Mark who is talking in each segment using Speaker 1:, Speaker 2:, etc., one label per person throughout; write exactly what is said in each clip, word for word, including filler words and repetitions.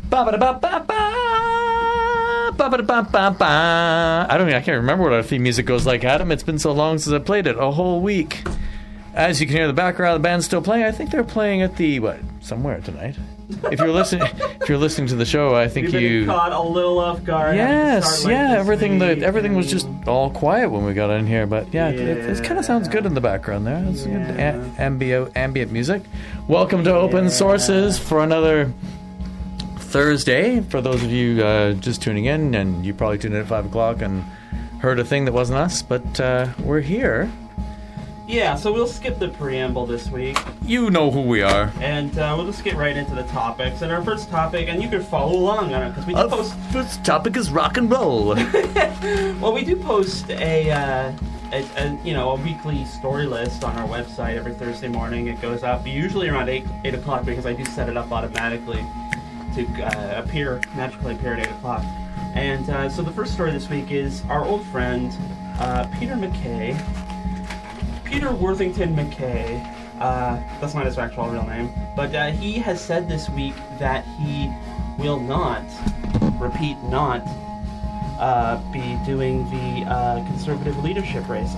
Speaker 1: I don't. I can't remember what our theme music goes like, Adam. It's been so long since I played it. A whole week. As you can hear in the background, the band's still playing. I think they're playing at the what? Somewhere tonight. If you're listening, if you're listening to the show, I think
Speaker 2: We've
Speaker 1: you
Speaker 2: been caught a little off guard.
Speaker 1: Yes, yeah. Everything
Speaker 2: week,
Speaker 1: the everything was just all quiet when we got in here, but yeah,
Speaker 2: yeah.
Speaker 1: it, it kind of sounds good in the background there. It's
Speaker 2: yeah.
Speaker 1: good a- ambient ambient music. Welcome to Open yeah. Sources for another Thursday. For those of you uh, just tuning in, and you probably tuned in at five o'clock and heard a thing that wasn't us, but uh, we're here.
Speaker 2: Yeah, so we'll skip the preamble this week.
Speaker 1: You know who we are.
Speaker 2: And uh, we'll just get right into the topics. And our first topic, and you can follow along on it, because we do
Speaker 1: Our
Speaker 2: post...
Speaker 1: first topic is rock and roll.
Speaker 2: Well, we do post a, uh, a, a, you know, a weekly story list on our website every Thursday morning. It goes up usually around eight, eight o'clock, because I do set it up automatically to uh, appear, magically appear at eight o'clock. And uh, so the first story this week is our old friend, uh, Peter MacKay. Peter Worthington MacKay, uh, that's not his actual real name, but uh, he has said this week that he will not, repeat, not, uh, be doing the uh, Conservative leadership race.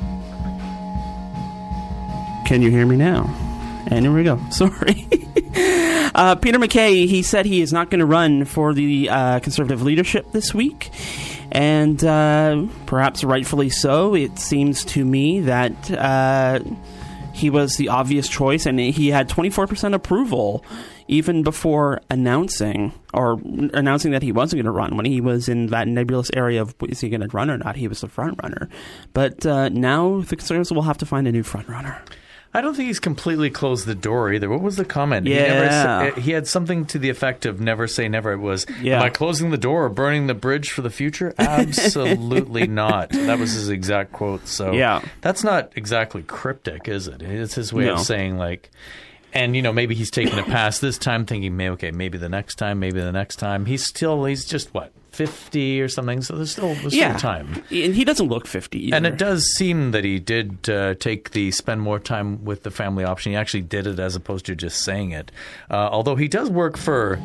Speaker 2: Can you hear me now? And here we go. Sorry. uh, Peter MacKay, he said he is not going to run for the uh, Conservative leadership this week. And uh, perhaps rightfully so. It seems to me that uh, he was the obvious choice, and he had twenty-four percent approval even before announcing or announcing that he wasn't going to run. When he was in that nebulous area of is he going to run or not, he was the front runner. But uh, now the Conservatives will have to find a new front runner.
Speaker 1: I don't think he's completely closed the door either. What was the comment?
Speaker 2: Yeah.
Speaker 1: He, never, he had something to the effect of never say never. It was,
Speaker 2: yeah.
Speaker 1: Am I closing the door or burning the bridge for the future? Absolutely not. That was his exact quote. So
Speaker 2: yeah.
Speaker 1: That's not exactly cryptic, is it? It's his way
Speaker 2: no.
Speaker 1: of saying like... And, you know, maybe he's taking a pass this time thinking, may okay, maybe the next time, maybe the next time. He's still, he's just, what, fifty or something? So there's still, there's
Speaker 2: yeah.
Speaker 1: still time.
Speaker 2: And he doesn't look fifty either.
Speaker 1: And it does seem that he did uh, take the spend more time with the family option. He actually did it as opposed to just saying it. Uh, although he does work for...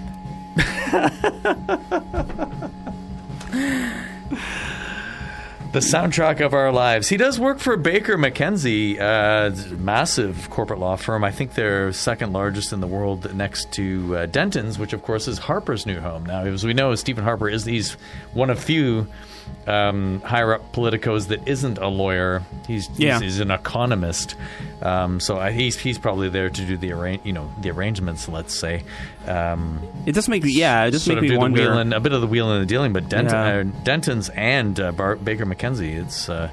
Speaker 1: The soundtrack of our lives. He does work for Baker McKenzie, uh, massive corporate law firm. I think they're second largest in the world next to uh, Dentons, which of course is Harper's new home. Now, as we know, Stephen Harper is he's one of few um, higher up politicos that isn't a lawyer. He's
Speaker 2: yeah.
Speaker 1: he's, he's an economist. Um, so I, he's he's probably there to do the arrange you know the arrangements. Let's say. Um,
Speaker 2: it does make me yeah. It does make me
Speaker 1: do
Speaker 2: wonder
Speaker 1: the wheeling, a bit of the wheeling and the dealing. But Denton,
Speaker 2: yeah.
Speaker 1: uh, Dentons and uh, Bar- Baker McKenzie, it's. Uh,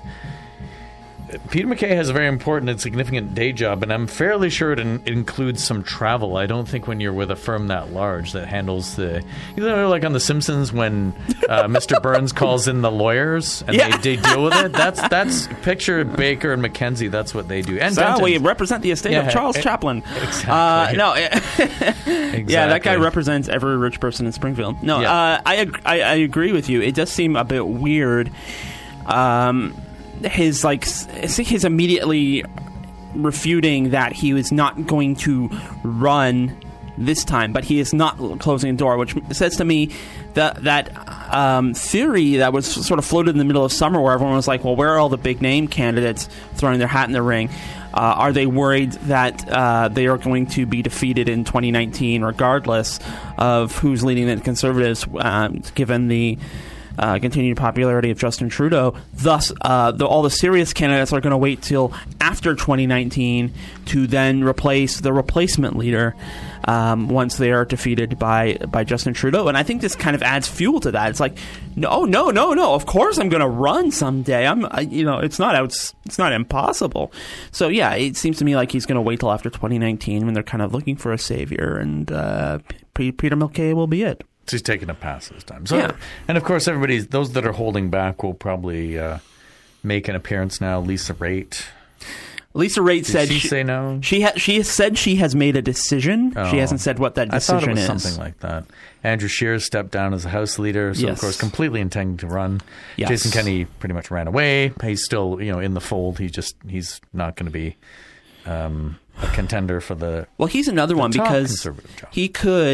Speaker 1: Peter MacKay has a very important and significant day job, and I'm fairly sure it, in, it includes some travel. I don't think when you're with a firm that large that handles the, you know, like on The Simpsons when uh, Mister Burns calls in the lawyers and
Speaker 2: yeah.
Speaker 1: they, they deal with it. That's that's picture Baker and McKenzie. That's what they do. And
Speaker 2: so
Speaker 1: Dentons.
Speaker 2: we represent the estate
Speaker 1: yeah,
Speaker 2: of Charles
Speaker 1: it,
Speaker 2: Chaplin.
Speaker 1: Exactly.
Speaker 2: Uh, no, exactly. Yeah, that guy represents every rich person in Springfield. No,
Speaker 1: yeah.
Speaker 2: uh, I, ag- I I agree with you. It does seem a bit weird. Um. His like his immediately refuting that he was not going to run this time, but he is not closing the door, which says to me that that um, theory that was sort of floated in the middle of summer, where everyone was like, "Well, where are all the big name candidates throwing their hat in the ring? Uh, are they worried that uh, they are going to be defeated in twenty nineteen, regardless of who's leading the Conservatives, um, given the Uh, continued popularity of Justin Trudeau? Thus, uh, the, all the serious candidates are going to wait till after twenty nineteen to then replace the replacement leader um, once they are defeated by by Justin Trudeau. And I think this kind of adds fuel to that. It's like, no, no, no, no. Of course, I'm going to run someday. I'm, I, you know, it's not out, it's not impossible. So yeah, it seems to me like he's going to wait till after twenty nineteen when they're kind of looking for a savior, and uh, P- Peter MacKay will be it.
Speaker 1: He's taking a pass this time. So,
Speaker 2: yeah.
Speaker 1: And of course, everybody, those that are holding back will probably uh, make an appearance now. Lisa Raitt.
Speaker 2: Lisa Raitt
Speaker 1: Did
Speaker 2: said
Speaker 1: she,
Speaker 2: she
Speaker 1: say no.
Speaker 2: She ha- she has said she has made a decision.
Speaker 1: Oh.
Speaker 2: She hasn't said what that decision
Speaker 1: I thought it was
Speaker 2: is.
Speaker 1: something like that. Andrew Scheer stepped down as a House leader, so
Speaker 2: yes.
Speaker 1: of course completely intending to run.
Speaker 2: Yes.
Speaker 1: Jason Kenney pretty much ran away. He's still, you know, in the fold. He just he's not going to be um, a contender for the.
Speaker 2: Well, he's another one because
Speaker 1: conservative job.
Speaker 2: he could.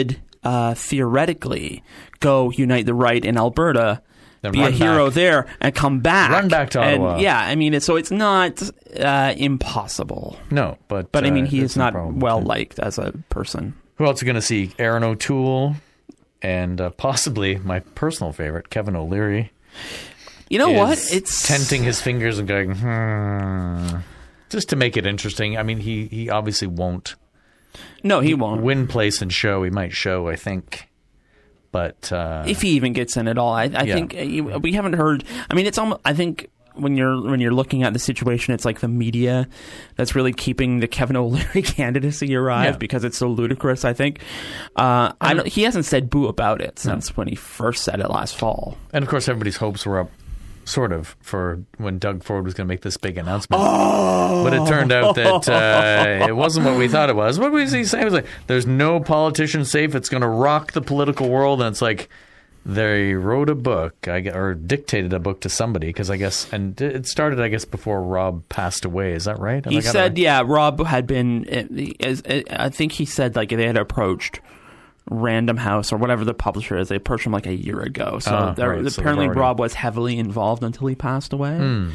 Speaker 2: uh, theoretically go unite the right in Alberta,
Speaker 1: Then
Speaker 2: be a
Speaker 1: run
Speaker 2: hero
Speaker 1: back.
Speaker 2: there, and come back.
Speaker 1: Run back to
Speaker 2: And,
Speaker 1: Ottawa.
Speaker 2: yeah, I mean, it's, so it's not uh, impossible.
Speaker 1: No, but
Speaker 2: But I mean,
Speaker 1: uh,
Speaker 2: he
Speaker 1: it's
Speaker 2: is not
Speaker 1: improbable,
Speaker 2: well
Speaker 1: too.
Speaker 2: liked as a person.
Speaker 1: Who else are going to see? Aaron O'Toole and uh, possibly my personal favorite, Kevin O'Leary.
Speaker 2: You know
Speaker 1: is
Speaker 2: what? It's
Speaker 1: tenting his fingers and going, hmm, just to make it interesting. I mean, he, he obviously won't
Speaker 2: no, he won't.
Speaker 1: win place and show. He might show, I think, but uh,
Speaker 2: If he even gets in at all, I, I
Speaker 1: Yeah.
Speaker 2: think uh, you- we haven't heard. I mean, it's almost. I think when you're when you're looking at the situation, it's like the media that's really keeping the Kevin O'Leary candidacy alive
Speaker 1: Yeah.
Speaker 2: because it's so ludicrous. I think uh, I don't, he hasn't said boo about it since when he first said it last fall.
Speaker 1: and of course everybody's hopes were up. Sort of for when Doug Ford was going to make this big announcement,
Speaker 2: Oh!
Speaker 1: but it turned out that uh, it wasn't what we thought it was. What was he saying? It was like, "There's no politician safe. It's going to rock the political world." And it's like they wrote a book, I gue- or dictated a book to somebody because I guess, and it started, I guess, before Rob passed away. Is that right? Have
Speaker 2: He
Speaker 1: I got it
Speaker 2: said,
Speaker 1: right?
Speaker 2: yeah, Rob had been. uh, as- uh, I think he said like they had approached Random House or whatever the publisher is. They approached him like a year ago. So,
Speaker 1: Ah,
Speaker 2: there,
Speaker 1: right, so they've
Speaker 2: apparently
Speaker 1: already-
Speaker 2: Rob was heavily involved until he passed away.
Speaker 1: Hmm.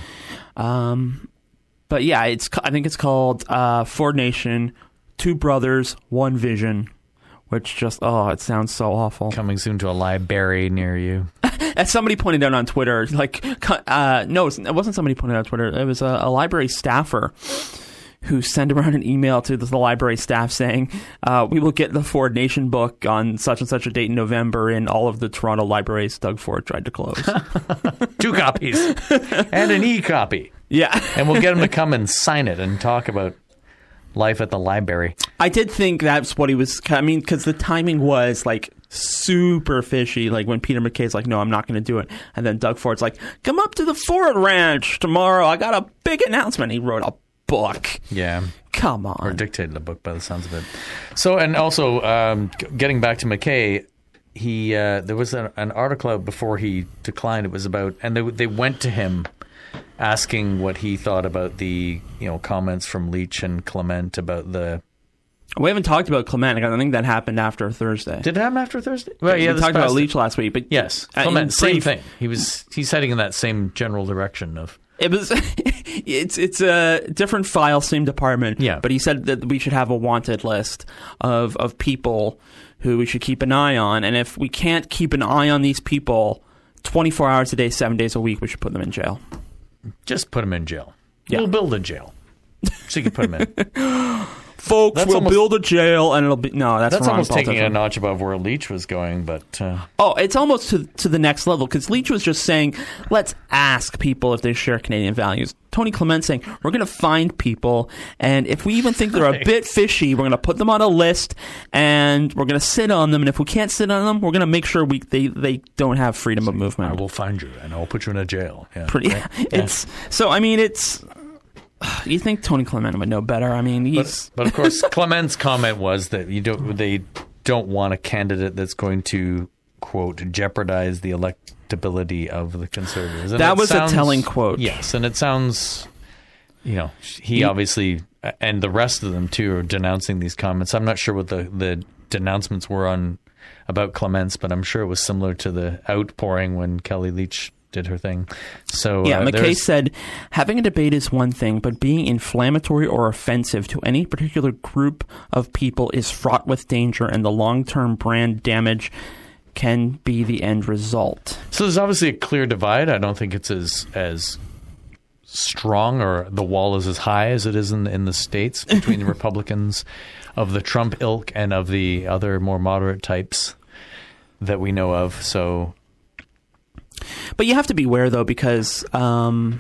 Speaker 2: Um, but yeah, it's I think it's called uh, Ford Nation, Two Brothers, One Vision, which just oh, it sounds so awful.
Speaker 1: Coming soon to a library near you.
Speaker 2: As somebody pointed out on Twitter, like uh, no, it wasn't somebody pointed out on Twitter. It was a, a library staffer who sent around an email to the, the library staff saying, uh, we will get the Ford Nation book on such and such a date in November in all of the Toronto libraries Doug Ford tried to close.
Speaker 1: Two copies and an e-copy,
Speaker 2: Yeah.
Speaker 1: and we'll get him to come and sign it and talk about life at the library.
Speaker 2: I did think that's what he was, I mean, because the timing was like super fishy. Like when Peter McKay's like, no, I'm not going to do it. And then Doug Ford's like, come up to the Ford Ranch tomorrow. I got a big announcement. He wrote a book.
Speaker 1: Yeah.
Speaker 2: Come on.
Speaker 1: Or dictated a book by the sounds of it. So, and also, um, g- getting back to McKay, he uh, there was a, an article out before he declined. It was about, and they they went to him asking what he thought about the you know comments from Leach and Clement about the.
Speaker 2: We haven't talked about Clement. I think that happened after Thursday.
Speaker 1: Did it happen after Thursday? Well,
Speaker 2: we
Speaker 1: yeah, this
Speaker 2: talked about
Speaker 1: past-
Speaker 2: Leach last week, but
Speaker 1: Yes,
Speaker 2: uh, in
Speaker 1: Clement, same
Speaker 2: brief,
Speaker 1: thing. He was he's heading in that same general direction of.
Speaker 2: It was it's it's a different file, same department.
Speaker 1: Yeah.
Speaker 2: But he said that we should have a wanted list of of people who we should keep an eye on, and if we can't keep an eye on these people twenty-four hours a day, seven days a week, we should put them in jail.
Speaker 1: Just put him in jail.
Speaker 2: Yeah.
Speaker 1: We'll build a jail. So you can put him in.
Speaker 2: Folks,
Speaker 1: That's
Speaker 2: we'll
Speaker 1: almost-
Speaker 2: build a jail, and it'll be no. That's,
Speaker 1: That's
Speaker 2: wrong,
Speaker 1: almost taking it a
Speaker 2: politician.
Speaker 1: notch above where Leach was going, but uh,
Speaker 2: Oh, it's almost to to the next level because Leach was just saying, let's ask people if they share Canadian values. Tony Clement saying, we're going to find people, and if we even think they're a
Speaker 1: Right.
Speaker 2: bit fishy, we're going to put them on a list, and we're going to sit on them, and if we can't sit on them, we're going to make sure we they, they don't have freedom of movement.
Speaker 1: I will find you and I'll put you in a jail. Yeah.
Speaker 2: Pretty,
Speaker 1: Right?
Speaker 2: it's so. I mean, it's. You think Tony Clement would know better? I mean, he's.
Speaker 1: But, but of course, Clement's comment was that you don't. They don't want a candidate that's going to quote jeopardize the electability of the Conservatives. And
Speaker 2: That
Speaker 1: it
Speaker 2: was a
Speaker 1: sounds-
Speaker 2: telling quote.
Speaker 1: Yes, and it sounds. You know, he
Speaker 2: He-
Speaker 1: obviously and the rest of them too are denouncing these comments. I'm not sure what the the denouncements were on about Clements, but I'm sure it was similar to the outpouring when Kelly Leach did her thing. So
Speaker 2: Yeah,
Speaker 1: uh,
Speaker 2: McKay
Speaker 1: there's-
Speaker 2: said, having a debate is one thing, but being inflammatory or offensive to any particular group of people is fraught with danger, and the long-term brand damage can be the end result.
Speaker 1: So there's obviously a clear divide. I don't think it's as as strong or the wall is as high as it is in, in the States between the Republicans of the Trump ilk and of the other more moderate types that we know of. So
Speaker 2: But you have to beware, though, because um,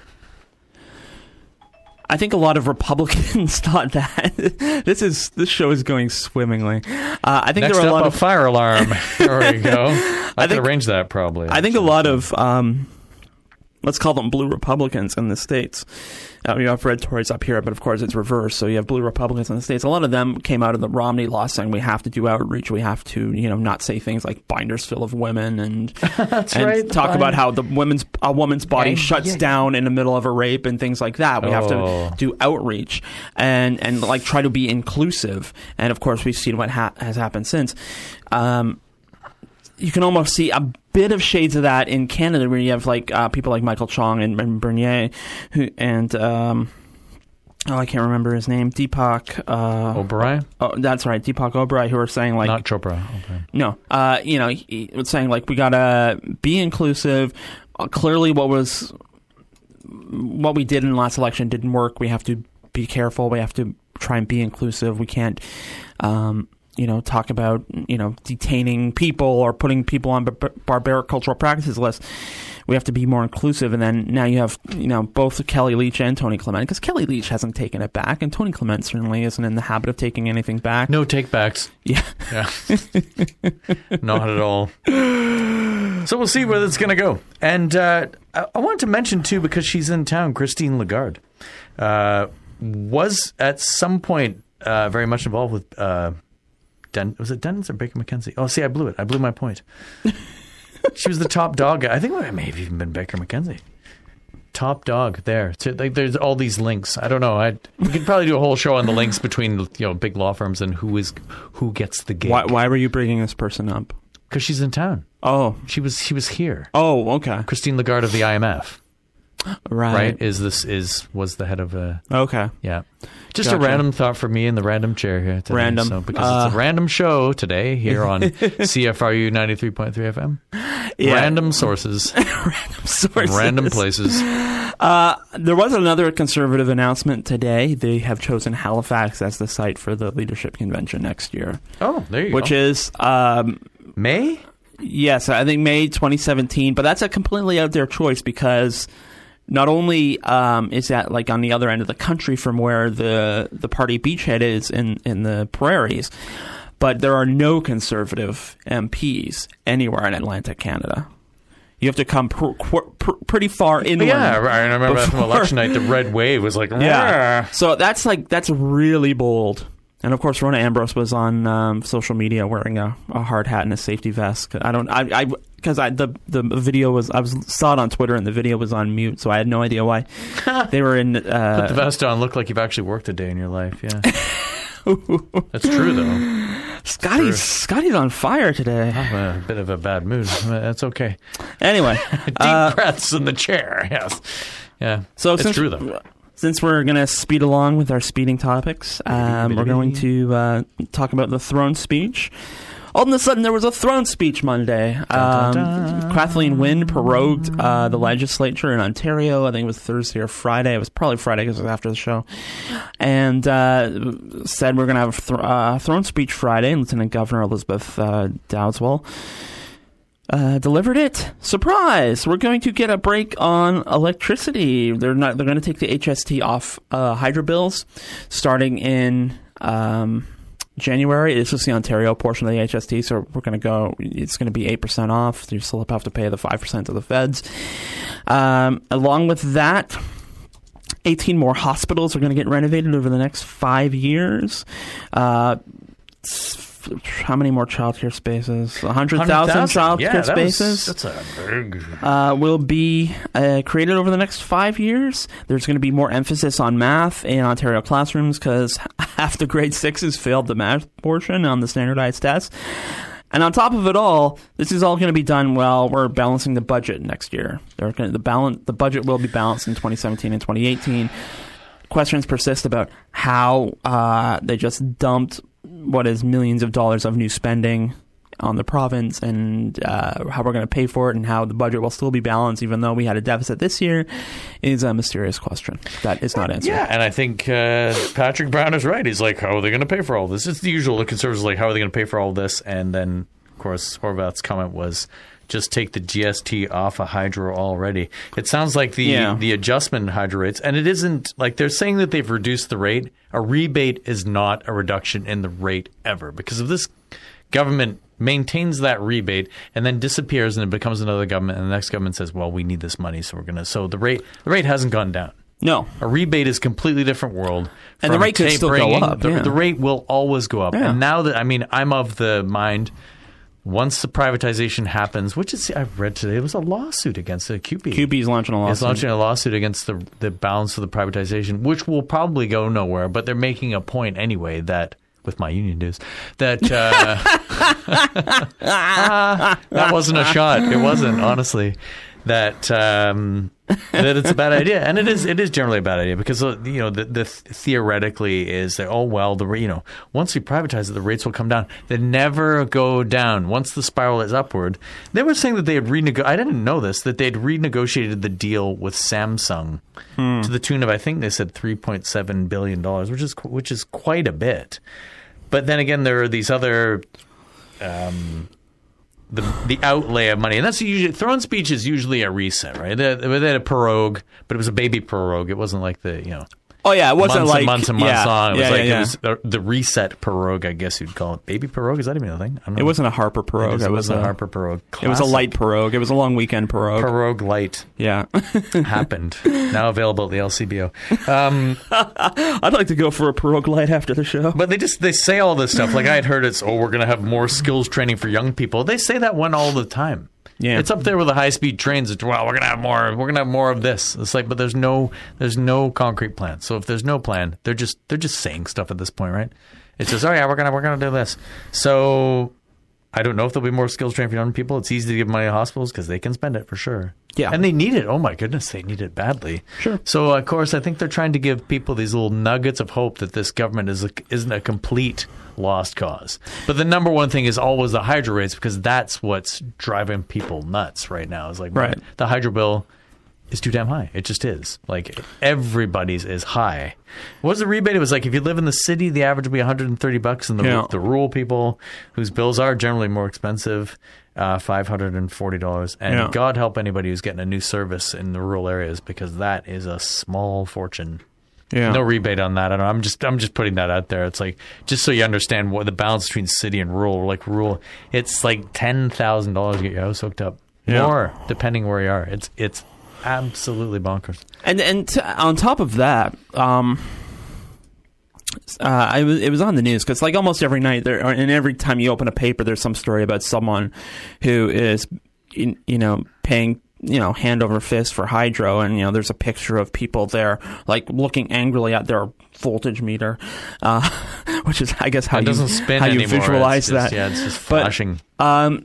Speaker 2: I think a lot of Republicans thought that this is this show is going swimmingly. Uh, I think
Speaker 1: next
Speaker 2: there are a
Speaker 1: up,
Speaker 2: lot
Speaker 1: a
Speaker 2: of
Speaker 1: fire alarm. There we go. I,
Speaker 2: I
Speaker 1: could
Speaker 2: think-
Speaker 1: arrange that probably.
Speaker 2: I think a lot of um, let's call them blue Republicans in the States. Uh, you have red Tories up here, but of course it's reversed. So you have blue Republicans in the States. A lot of them came out of the Romney law saying we have to do outreach. We have to, you know, not say things like binders full of women and,
Speaker 1: That's
Speaker 2: and
Speaker 1: right,
Speaker 2: talk
Speaker 1: fine.
Speaker 2: about how the women's a woman's body
Speaker 1: Yeah,
Speaker 2: shuts
Speaker 1: yeah.
Speaker 2: down in the middle of a rape and things like that. We have
Speaker 1: Oh.
Speaker 2: to do outreach and, and like try to be inclusive. And of course we've seen what ha- has happened since. Um, you can almost see a bit of shades of that in Canada, where you have like uh, people like Michael Chong and, and Bernier, who and um, oh, I can't remember his name, Deepak uh,
Speaker 1: O'Brien?
Speaker 2: Oh, that's right, Deepak O'Brien, who are saying like
Speaker 1: Not Chopra. O'Brien.
Speaker 2: no, uh, you know, he, he was saying like we gotta be inclusive. Uh, clearly, what was what we did in the last election didn't work. We have to be careful. We have to try and be inclusive. We can't. Um, you know, talk about, you know, detaining people or putting people on bar- barbaric cultural practices lists. We have to be more inclusive. And then now you have, you know, both Kelly Leach and Tony Clement, because Kelly Leach hasn't taken it back, and Tony Clement certainly isn't in the habit of taking anything back.
Speaker 1: No takebacks.
Speaker 2: Yeah.
Speaker 1: Yeah. Not at all. So we'll see where it's going to go. And uh, I-, I wanted to mention, too, because she's in town, Christine Lagarde uh, was at some point uh, very much involved with... Uh, Den- was it Dentons or Baker McKenzie? Oh, see, I blew it. I blew my point. She was the top dog. I think it may have even been Baker McKenzie. Top dog there. So, like, there's all these links. I don't know. I we could probably do a whole show on the links between, you know, big law firms and who is who gets the gig.
Speaker 2: Why, why were you bringing this person up?
Speaker 1: Because she's in town.
Speaker 2: Oh.
Speaker 1: She was. She was here.
Speaker 2: Oh, okay.
Speaker 1: Christine Lagarde of the I M F.
Speaker 2: Right.
Speaker 1: Right. Is this is was the head of a.
Speaker 2: Okay.
Speaker 1: Yeah. Just
Speaker 2: Gotcha.
Speaker 1: a random thought for me in the random chair here today.
Speaker 2: Random.
Speaker 1: So, because
Speaker 2: Uh,
Speaker 1: it's a random show today here on C F R U ninety-three point three F M.
Speaker 2: Yeah.
Speaker 1: Random sources.
Speaker 2: Random sources.
Speaker 1: Random places.
Speaker 2: Uh, there was another conservative announcement today. They have chosen Halifax as the site for the leadership convention next year.
Speaker 1: Oh, there you
Speaker 2: Which
Speaker 1: go.
Speaker 2: is, um,
Speaker 1: May?
Speaker 2: yes, I think May twenty seventeen. But that's a completely out there choice, because not only um, is that like on the other end of the country from where the the party beachhead is in, in the prairies, but there are no conservative M Ps anywhere in Atlantic Canada. You have to come pr- pr- pr- pretty far inland.
Speaker 1: Yeah, I remember that from
Speaker 2: before-
Speaker 1: election night. The red wave was like,
Speaker 2: Yeah.
Speaker 1: "Rah."
Speaker 2: So that's like that's really bold. And of course, Rona Ambrose was on um, social media wearing a, a hard hat and a safety vest. I don't, I, I, because I the the video was I was saw it on Twitter and the video was on mute, so I had no idea why they were in. Uh,
Speaker 1: Put the vest on. Look like you've actually worked a day in your life. Yeah, that's true though.
Speaker 2: Scotty's
Speaker 1: True.
Speaker 2: Scotty's on fire today.
Speaker 1: I'm in a bit of a bad mood. That's okay.
Speaker 2: Anyway,
Speaker 1: Deep
Speaker 2: uh,
Speaker 1: breaths in the chair. Yes. Yeah.
Speaker 2: so
Speaker 1: it's
Speaker 2: since,
Speaker 1: true though.
Speaker 2: Since we're going to speed along with our speeding topics, um, we're going to uh, talk about the throne speech. All of a sudden, there was a throne speech Monday. Um,
Speaker 1: dun, dun.
Speaker 2: Kathleen Wynne prorogued uh, the legislature in Ontario. I think it was Thursday or Friday. It was probably Friday because it was after the show. And uh, said we're going to have a th- uh, throne speech Friday. And Lieutenant Governor Elizabeth uh, Dowdeswell Uh, delivered it. Surprise! We're going to get a break on electricity. They're not. They're going to take the H S T off uh, hydro bills starting in um, January. This is the Ontario portion of the H S T, so we're going to go. It's going to be eight percent off. You still have to pay the five percent of the feds. Um, along with that, eighteen more hospitals are going to get renovated over the next five years. Uh, How many more childcare spaces? one hundred thousand childcare
Speaker 1: yeah, that
Speaker 2: spaces
Speaker 1: was, that's a big...
Speaker 2: uh, will be uh, created over the next five years. There's going to be more emphasis on math in Ontario classrooms because half the grade sixes failed the math portion on the standardized tests. And on top of it all, this is all going to be done while we're balancing the budget next year. They're going to, the, balance, the budget will be balanced in twenty seventeen and twenty eighteen. Questions persist about how uh, they just dumped what is millions of dollars of new spending on the province, and uh, how we're going to pay for it, and how the budget will still be balanced even though we had a deficit this year is a mysterious question that is not answered.
Speaker 1: Yeah, and I think uh, Patrick Brown is right. He's like, how are they going to pay for all this? It's the usual. The Conservatives are like, how are they going to pay for all this? And then, of course, Horvath's comment was, just take the G S T off of hydro already. It sounds like the
Speaker 2: Yeah.
Speaker 1: the adjustment in hydro rates, and it isn't like they're saying that they've reduced the rate. A rebate is not a reduction in the rate ever, because if this government maintains that rebate, and then disappears, and it becomes another government, and the next government says, well, we need this money, so we're going to... So the rate the rate hasn't gone down.
Speaker 2: No.
Speaker 1: A rebate is a completely different world.
Speaker 2: And the rate could still go up.
Speaker 1: The,
Speaker 2: yeah.
Speaker 1: the rate will always go up.
Speaker 2: Yeah.
Speaker 1: And now that, I mean, I'm of the mind, once the privatization happens, which is, I've read today, there was a lawsuit against the Q P.
Speaker 2: Q P is launching a lawsuit.
Speaker 1: It's launching a lawsuit against the, the balance of the privatization, which will probably go nowhere, but they're making a point anyway that, with my union dues, that uh, that wasn't a shot. It wasn't, honestly. That um, that it's a bad idea, and it is. It is generally a bad idea because uh, you know the, the theoretically is that oh well the you know once we privatize it the rates will come down. They never go down. Once the spiral is upward, they were saying that they had renego- I didn't know this that they'd renegotiated the deal with Samsung hmm. to the tune of I think they said three point seven billion dollars, which is which is quite a bit. But then again, there are these other. Um, The the outlay of money, and that's usually Throne speech is usually a reset, right? They, they had a prorogue, but it was a baby prorogue. It wasn't like the you know.
Speaker 2: Oh yeah, it wasn't
Speaker 1: months
Speaker 2: like
Speaker 1: and months and months
Speaker 2: yeah,
Speaker 1: on. It was
Speaker 2: yeah,
Speaker 1: like
Speaker 2: yeah,
Speaker 1: it was the, the reset prorogue, I guess you'd call it. Baby prorogue, is that even a thing? I don't know.
Speaker 2: It wasn't a Harper prorogue.
Speaker 1: It, is, it,
Speaker 2: it was
Speaker 1: wasn't
Speaker 2: a
Speaker 1: a Harper prorogue. Classic.
Speaker 2: It was a light prorogue. It was a long weekend prorogue.
Speaker 1: Prorogue light.
Speaker 2: Yeah,
Speaker 1: happened. Now available at the L C B O. Um,
Speaker 2: I'd like to go for a prorogue light after the show.
Speaker 1: But they just they say all this stuff. Like I had heard it's oh we're going to have more skills training for young people. They say that one all the time.
Speaker 2: Yeah.
Speaker 1: It's up there with the high speed trains. It's, well, we're gonna have more. We're gonna have more of this. It's like, but there's no, there's no concrete plan. So if there's no plan, they're just, they're just saying stuff at this point, right? It's just, oh yeah, we're gonna, we're gonna do this. So I don't know if there'll be more skills training for young people. It's easy to give money to hospitals because they can spend it for sure.
Speaker 2: Yeah,
Speaker 1: and they need it. Oh my goodness, they need it badly.
Speaker 2: Sure.
Speaker 1: So of course, I think they're trying to give people these little nuggets of hope that this government is a, isn't a complete lost cause. But the number one thing is always the hydro rates because that's what's driving people nuts right now. It's like
Speaker 2: right.
Speaker 1: the hydro bill is too damn high. It just is. Like everybody's is high. What was the rebate? It was like if you live in the city, the average would be one hundred thirty bucks, and the
Speaker 2: yeah.
Speaker 1: the rural people whose bills are generally more expensive, uh, five hundred forty dollars. And
Speaker 2: yeah.
Speaker 1: God help anybody who's getting a new service in the rural areas because that is a small fortune.
Speaker 2: Yeah.
Speaker 1: No rebate on that. I don't know. I'm just I'm just putting that out there. It's like just so you understand what the balance between city and rural. Like rural, it's like ten thousand dollars to get your house hooked up.
Speaker 2: Yeah.
Speaker 1: More depending where you are. It's it's absolutely bonkers.
Speaker 2: And and t- on top of that, um, uh, I w- it was on the news because like almost every night there, and every time you open a paper, there's some story about someone who is, you, you know, paying. You know, hand over fist for hydro, and you know, there's a picture of people there, like looking angrily at their voltage meter, uh, which is, I guess, how
Speaker 1: it
Speaker 2: you
Speaker 1: doesn't spin
Speaker 2: how you
Speaker 1: anymore.
Speaker 2: visualize
Speaker 1: it's just,
Speaker 2: that.
Speaker 1: Yeah, it's just
Speaker 2: but,
Speaker 1: flashing.
Speaker 2: Um,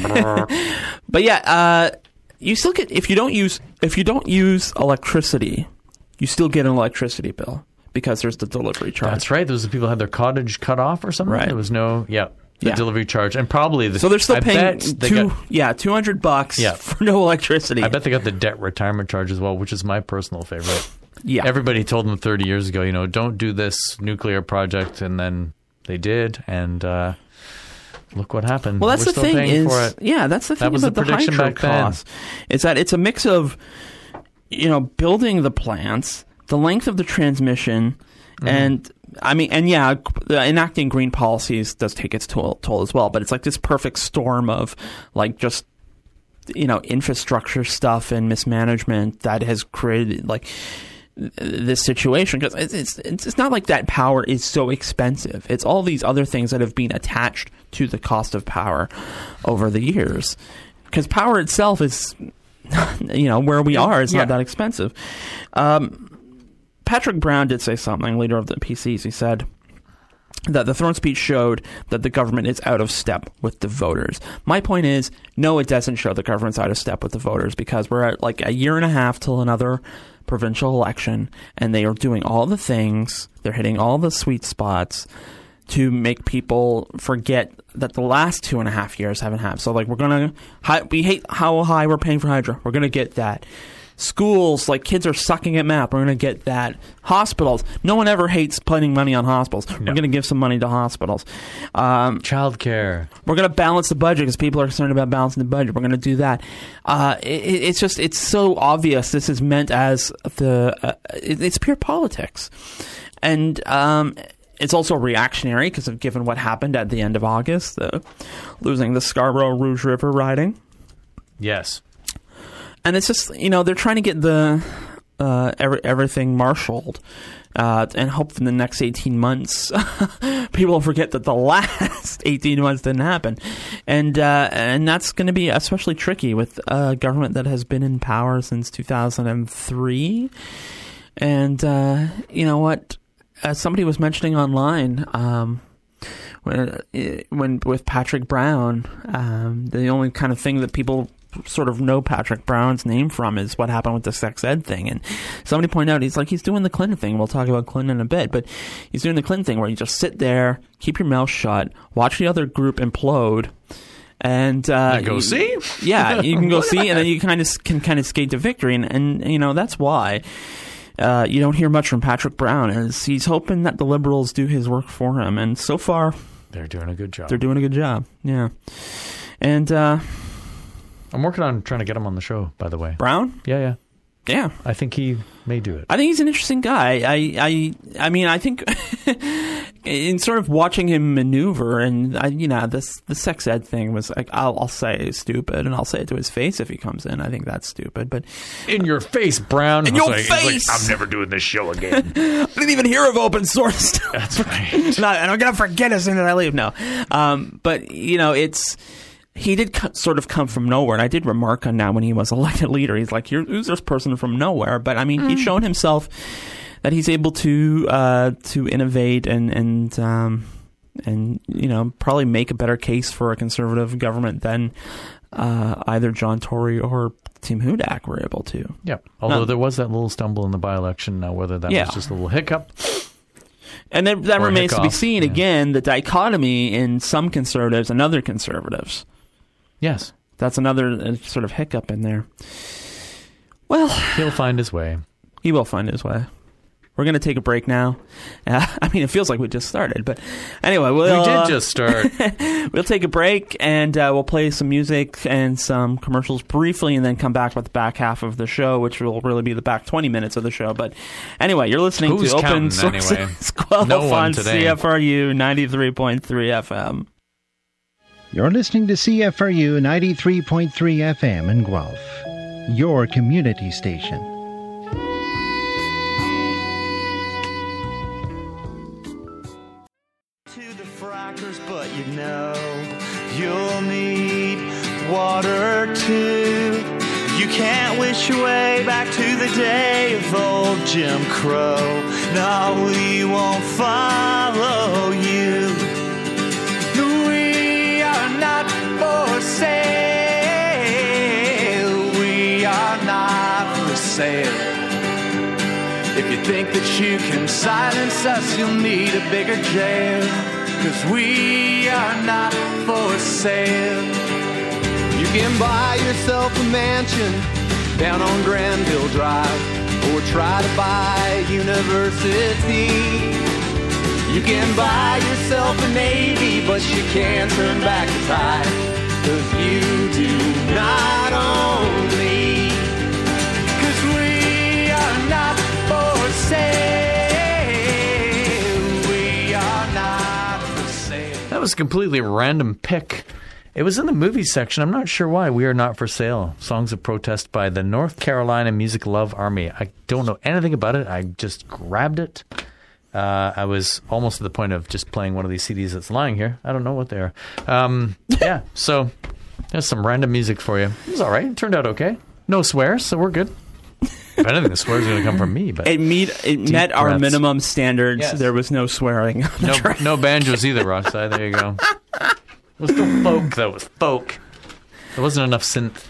Speaker 2: but yeah, uh, you still get if you don't use if you don't use electricity, you still get an electricity bill because there's the delivery charge.
Speaker 1: That's right. Those are the people who had their cottage cut off or something.
Speaker 2: Right.
Speaker 1: There was no yeah. The
Speaker 2: yeah.
Speaker 1: delivery charge, and probably the
Speaker 2: so they're still
Speaker 1: I
Speaker 2: paying two,
Speaker 1: got,
Speaker 2: yeah, two hundred bucks
Speaker 1: yeah.
Speaker 2: for no electricity.
Speaker 1: I bet they got the debt retirement charge as well, which is my personal favorite.
Speaker 2: Yeah,
Speaker 1: everybody told them thirty years ago, you know, don't do this nuclear project, and then they did, and uh, look what happened.
Speaker 2: Well, that's
Speaker 1: We're
Speaker 2: the
Speaker 1: still
Speaker 2: thing
Speaker 1: paying
Speaker 2: is,
Speaker 1: for it.
Speaker 2: yeah, that's the thing
Speaker 1: that was
Speaker 2: about
Speaker 1: the,
Speaker 2: the
Speaker 1: prediction
Speaker 2: hydro
Speaker 1: back then.
Speaker 2: costs. It's that it's a mix of, you know, building the plants, the length of the transmission, mm-hmm. and. I mean, and yeah, enacting green policies does take its toll, toll as well, but it's like this perfect storm of like just, you know, infrastructure stuff and mismanagement that has created like this situation. Because it's, it's, it's not like that power is so expensive. It's all these other things that have been attached to the cost of power over the years. Because power itself is, you know, where we are, it's
Speaker 1: yeah.
Speaker 2: not that expensive. Um, Patrick Brown did say something, leader of the P Cs. He said that the throne speech showed that the government is out of step with the voters. My point is, no, it doesn't show the government's out of step with the voters because we're at like a year and a half till another provincial election, and they are doing all the things, they're hitting all the sweet spots to make people forget that the last two and a half years haven't happened. So like we're going to, we hate how high we're paying for hydro. We're going to get that. Schools, like kids are sucking at math. We're going to get that. Hospitals. No one ever hates spending money on hospitals. No. We're going to give some money to hospitals. Um,
Speaker 1: Childcare.
Speaker 2: We're going to balance the budget because people are concerned about balancing the budget. We're going to do that. Uh, it, it's just, it's so obvious this is meant as the, uh, it, it's pure politics. And um, it's also reactionary because of given what happened at the end of August, the, losing the Scarborough Rouge River riding.
Speaker 1: Yes.
Speaker 2: And it's just, you know, they're trying to get the uh, every, everything marshaled uh, and hope in the next eighteen months people will forget that the last eighteen months didn't happen. And uh, and that's going to be especially tricky with a government that has been in power since two thousand three. And uh, you know what? As somebody was mentioning online, um, when, when with Patrick Brown, um, the only kind of thing that people sort of know Patrick Brown's name from is what happened with the sex ed thing. And somebody pointed out, he's like, he's doing the Clinton thing. We'll talk about Clinton in a bit, but he's doing the Clinton thing where you just sit there, keep your mouth shut, watch the other group implode, and uh,
Speaker 1: you go
Speaker 2: you,
Speaker 1: see.
Speaker 2: Yeah, you can go see, and then you kind of can kind of skate to victory. And, and you know that's why uh, you don't hear much from Patrick Brown, as he's hoping that the Liberals do his work for him. And so far,
Speaker 1: they're doing a good job.
Speaker 2: They're doing a good job. Yeah, and. Uh,
Speaker 1: I'm working on trying to get him on the show, by the way.
Speaker 2: Brown?
Speaker 1: Yeah, yeah.
Speaker 2: Yeah.
Speaker 1: I think he may do it.
Speaker 2: I think he's an interesting guy. I I, I mean, I think in sort of watching him maneuver, and, I, you know, this the sex ed thing was, like, I'll, I'll say it's stupid, and I'll say it to his face if he comes in. I think that's stupid. But
Speaker 1: in your face, Brown.
Speaker 2: In your
Speaker 1: like,
Speaker 2: face!
Speaker 1: Like, I'm never doing this show again.
Speaker 2: I didn't even hear of open source.
Speaker 1: That's right.
Speaker 2: No, and I'm going to forget as soon as I leave. No. Um, but, you know, it's... He did co- sort of come from nowhere, and I did remark on that when he was elected leader. He's like, You're, who's this person from nowhere? But, I mean, mm. he's shown himself that he's able to uh, to innovate and, and um, and you know, probably make a better case for a conservative government than uh, either John Tory or Tim Hudak were able to.
Speaker 1: Yeah, although
Speaker 2: no.
Speaker 1: there was that little stumble in the by-election. Now, whether that
Speaker 2: yeah.
Speaker 1: was just a little hiccup.
Speaker 2: And that, that remains to be seen.
Speaker 1: Yeah.
Speaker 2: Again, the dichotomy in some conservatives and other conservatives.
Speaker 1: Yes.
Speaker 2: That's another uh, sort of hiccup in there. Well,
Speaker 1: he'll find his way.
Speaker 2: He will find his way. We're going to take a break now. Uh, I mean, it feels like we just started, but anyway, we'll,
Speaker 1: we did
Speaker 2: uh,
Speaker 1: just start.
Speaker 2: We'll take a break, and uh, we'll play some music and some commercials briefly, and then come back with the back half of the show, which will really be the back twenty minutes of the show. But anyway, you're listening
Speaker 1: Who's
Speaker 2: to Open Sources
Speaker 1: anyway?
Speaker 2: Guelph
Speaker 1: no
Speaker 2: on C F R U ninety-three point three F M.
Speaker 3: You're listening to C F R U ninety-three point three F M in Guelph, your community station.
Speaker 4: To the frackers, but you know you'll need water too. You can't wish your way back to the day of old Jim Crow. No, we won't follow you. We are not for sale. We are not for sale. If you think that you can silence us, you'll need a bigger jail. 'Cause we are not for sale. You can buy yourself a mansion down on Granville Drive, or try to buy a university. You can buy yourself a Navy, but you can't turn back the tide, 'cause you do not own me. 'Cause we are not for sale. We are not for sale.
Speaker 1: That was a completely random pick. It was in the movie section. I'm not sure why. We Are Not For Sale. Songs of Protest by the North Carolina Music Love Army. I don't know anything about it. I just grabbed it. Uh, I was almost to the point of just playing one of these C Ds that's lying here. I don't know what they are. Um, yeah, so there's some random music for you. It was all right. It turned out okay. No swears, so we're good. If anything, the swears are going to come from me. But
Speaker 2: it meet it met our
Speaker 1: breaths.
Speaker 2: minimum standards.
Speaker 1: Yes.
Speaker 2: There was no swearing.
Speaker 1: No, no banjos either, Ross. There you go. It was still folk, though. It was folk. There wasn't enough synth.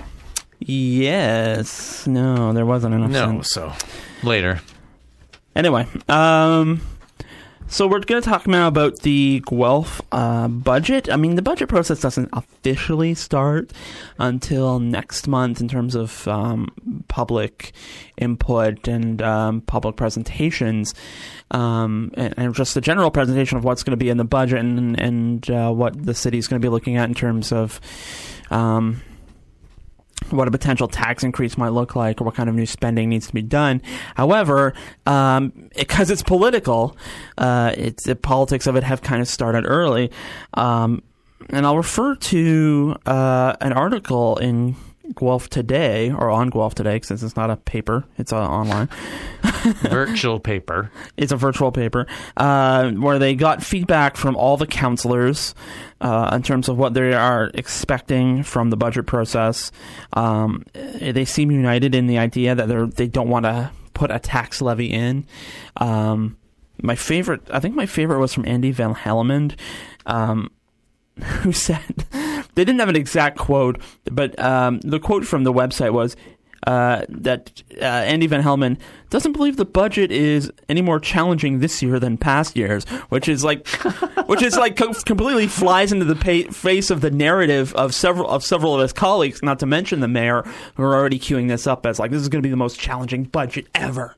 Speaker 2: Yes. No, there wasn't enough
Speaker 1: No,
Speaker 2: synth.
Speaker 1: so later.
Speaker 2: Anyway, um, so we're going to talk now about the Guelph uh, budget. I mean, the budget process doesn't officially start until next month in terms of um, public input and um, public presentations, um, and, and just a general presentation of what's going to be in the budget and, and uh, what the city's going to be looking at in terms of um, what a potential tax increase might look like, or what kind of new spending needs to be done. However, um, because it's political, uh, it's the politics of it have kind of started early. Um, and I'll refer to uh, an article in Guelph Today, or on Guelph Today, since it's not a paper, it's uh, online.
Speaker 1: Virtual paper.
Speaker 2: It's a virtual paper, uh, where they got feedback from all the councillors uh, in terms of what they are expecting from the budget process. Um, they seem united in the idea that they they don't want to put a tax levy in. Um, my favorite, I think my favorite was from Andy Van Hellemond, um, who said, they didn't have an exact quote, but um, the quote from the website was uh, that uh, Andy Van Hellemond doesn't believe the budget is any more challenging this year than past years, which is like, which is like co- completely flies into the pa- face of the narrative of several of several of his colleagues, not to mention the mayor, who are already queuing this up as like, this is going to be the most challenging budget ever.